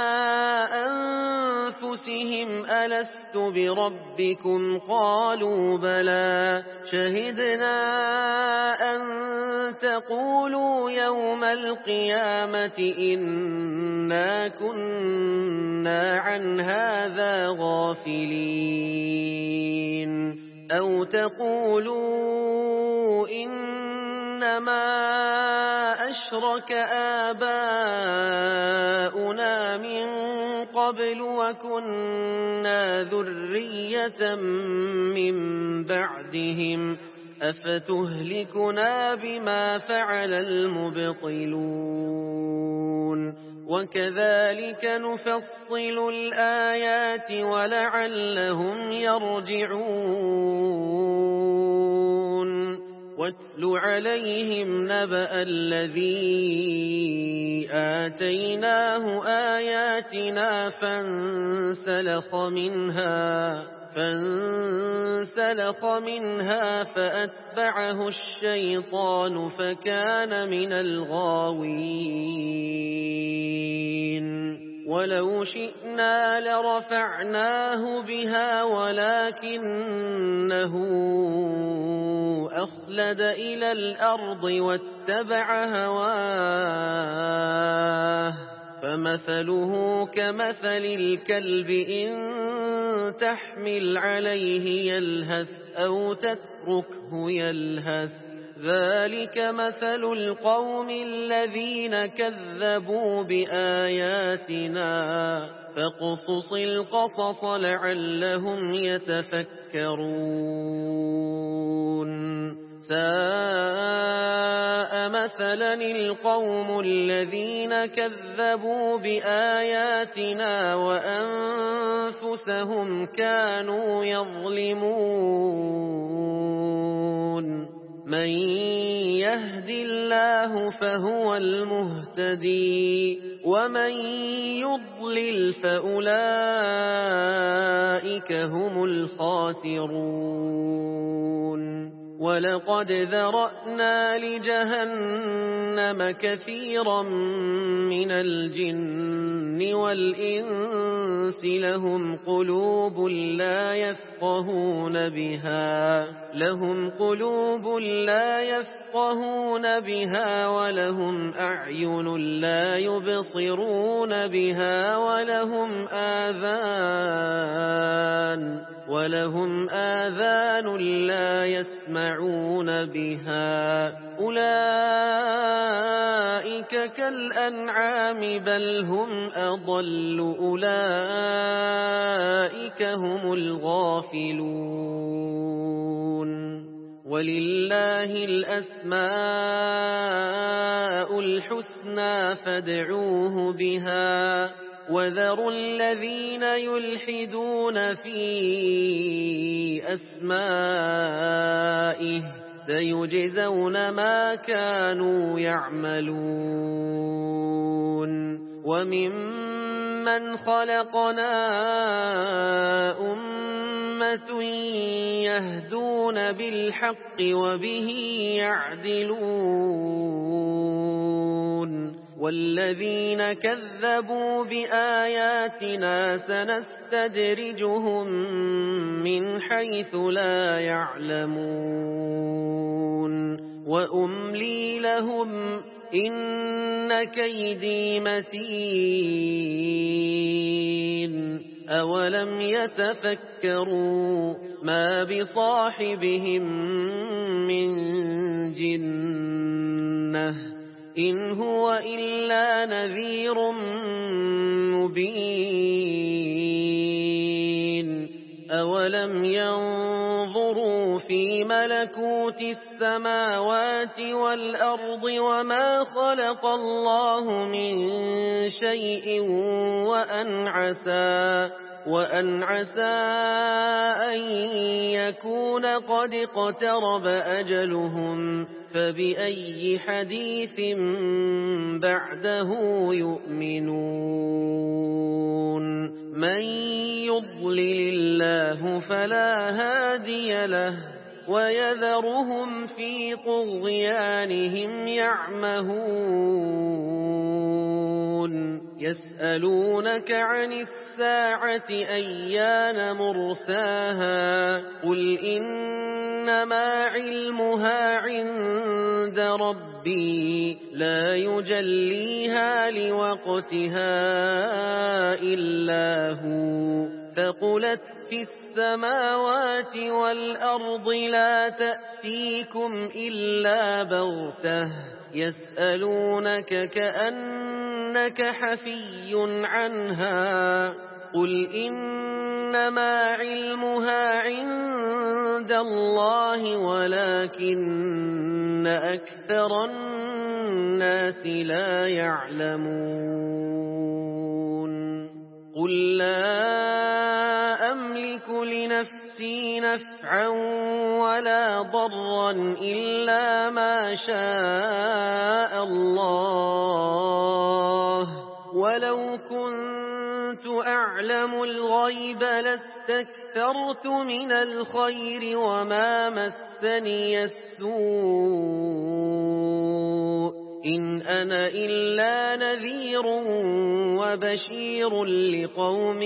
أنفسهم ألست بربكم قالوا بلى شهدنا أن تقولوا يوم القيامة إنا كنا عن هذا غافلين أو تقولوا إنما أشرك آباؤنا من قبل وكنا ذرية من بعدهم أفتهلكنا بما فعل المبطلون وكذلك نفصل الآيات ولعلهم يرجعون واتل عليهم نبأ الذي آتيناه آياتنا فانسلخ منها فانسلخ منها فأتبعه الشيطان فكان من الغاوين ولو شئنا لرفعناه بها ولكنه أخلد إلى الأرض واتبع هواه فمثله كمثل الكلب إن تحمل عليه يلهث أو تتركه يلهث ذلك مثل القوم الذين كذبوا بآياتنا فاقصص القصص لعلهم يتفكرون ساء مثلا القوم الذين كذبوا بآياتنا وأنفسهم كانوا يظلمون من يهد الله فهو المهتدي ومن يضلل فأولئك هم الخاسرون ولقد ذرأنا لجهنم كثيرا من الجن والإنس لهم قلوب لا يفقهون بها لهم قلوب لا يفقهون بها ولهم أعين لا يبصرون بها ولهم آذان ولهم آذان لا يسمعون بها أولئك كالأنعام بل هم أضل أولئك هم الغافلون ولله الأسماء الحسنى فادعوه بها وذروا الذين يلحدون في أسمائه سيجزون ما كانوا يعملون وممن خلقنا أمة يهدون بالحق وبه يعدلون والذين كذبوا بآياتنا سنستدرجهم من حيث لا يعلمون وأملي لهم إن كيدي متين أولم يتفكروا ما بصاحبهم من جنة إن هو إلا نذير مبين أولم ينظروا في ملكوت السماوات والأرض وما خلق الله من شيء وأن عسى وأن عسى أن يكون قد اقترب أجلهم فبأي حديث بعده يؤمنون من يضلل الله فلا هادي له ويذرهم في طغيانهم يعمهون يسألونك عن الساعة أيان مرساها قل إنما علمها عند ربي لا يجليها لوقتها إلا هو ثقلت في السماوات والأرض لا تأتيكم إلا بغتة يسألونك كأنك حفي عنها قل إنما علمها عند الله ولكن أكثر الناس لا يعلمون قل لا أملك لنفسي نفعا ولا ضرا إلا ما شاء الله ولو كنت أعلم الغيب لاستكثرت من الخير وما مسني السوء إن أنا إلا نذير وبشير لقوم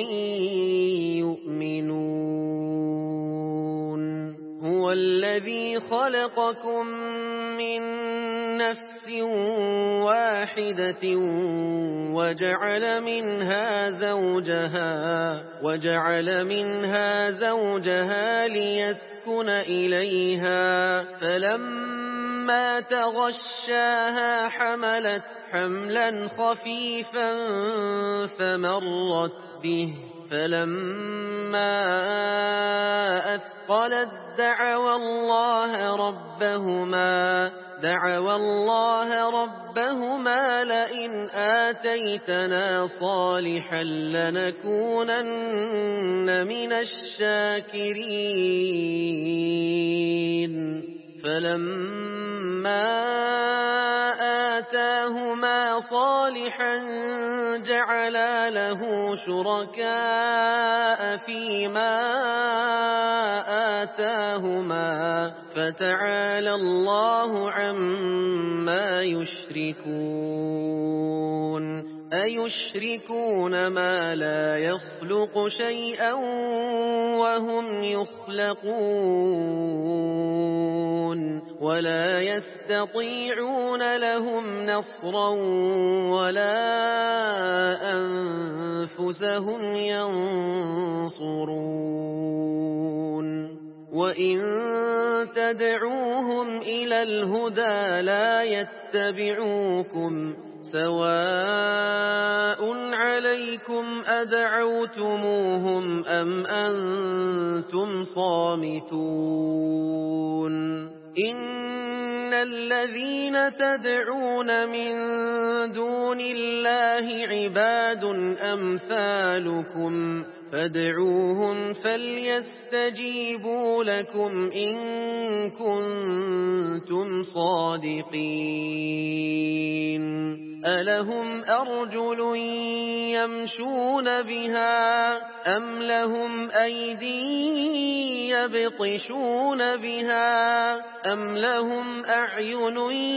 يؤمنون هو الذي خلقكم من نفس واحدة وجعل منها زوجها وجعل منها زوجها ليسكن إليها فلما تغشاها حملت حملا خفيفا فمرت به فلما أثقلت دعوا الله ربهما دعوا الله ربهما لئن آتيتنا صالحا لنكونن من الشاكرين فلما آتاهما صالحا جعلا له شركاء فيما آتاهما فتعالى الله عما يشركون أيشركون ما لا يخلق شيئا وهم يخلقون ولا يستطيعون لهم نصرا ولا أنفسهم ينصرون وإن تدعوهم إلى الهدى لا يتبعوكم سواء عليكم أدعوتموهم أم أنتم صامتون إن الذين تدعون من دون الله عباد أمثالكم فادعوهم فليستجيبوا لكم إن كنتم صادقين ألهم أرجل يمشون بها أم لهم أيدي يبطشون بها أم لهم أعين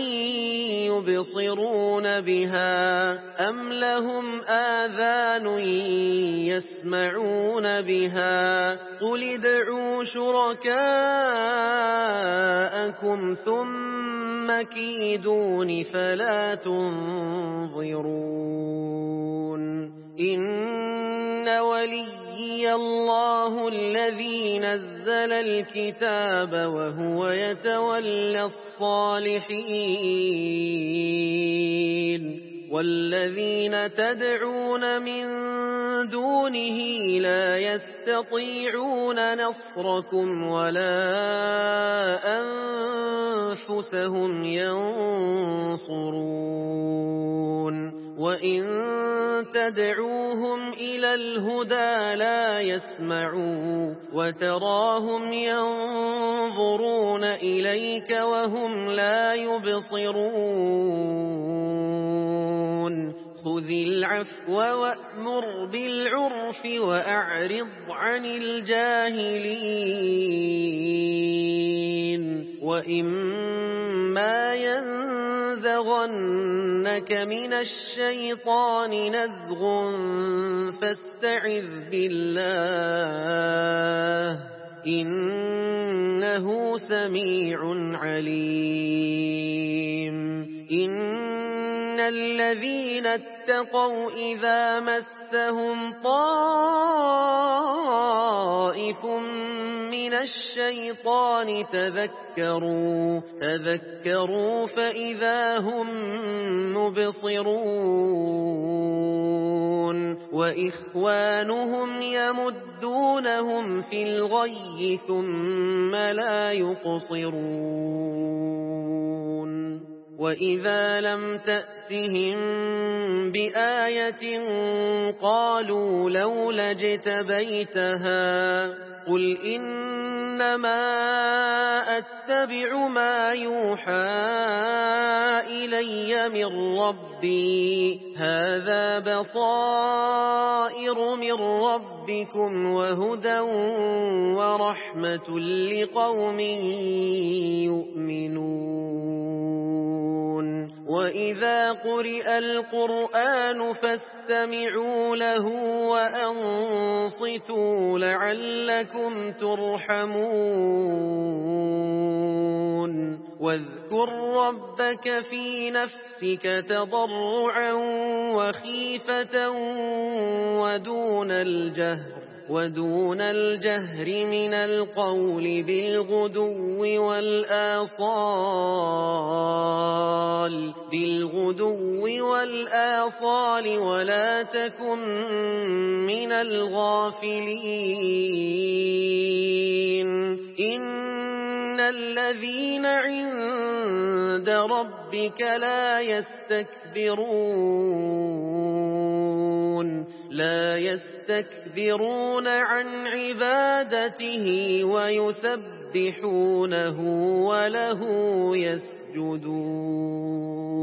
يبصرون بها أم لهم آذان يسمعون بها قل ادعوا شركاءكم ثم كيدون فلا تنظرون إن وليي الله الذي نزل الكتاب وهو يتولى الصالحين والذين تدعون من دونه لا يستطيعون نصركم ولا أنفسهم ينصرون وإن تدعوهم إلى الهدى لا يسمعوا وتراهم ينظرون إليك وهم لا يبصرون خذ العفو وأمر بالعرف وأعرض عن الجاهلين وإما ينزغنك من الشيطان نزغ فاستعذ بالله إنه سميع عليم إن الذين اتقوا إذا مسهم طائف من الشيطان تذكروا تذكروا فإذا هم مبصرون وإخوانهم يمدونهم في الغي ثم لا يقصرون وإذا لم تأتهم بآية قالوا لولا اجتبيتها قل إنما أتبع ما يوحى إلي من ربي هذا بصائر من ربكم وهدى ورحمة لقوم يؤمنون وإذا قرئ القرآن فاستمعوا له وأنصتوا لعلكم ترحمون واذكر ربك في نفسك تضرعا وخيفة ودون الجهر ودون الجهر من القول بالغدو والآصال بالغدو والآصال ولا تكن من الغافلين إن الذين عند ربك لا يستكبرون لا يستكبرون عن عبادته ويسبحونه وله يسجدون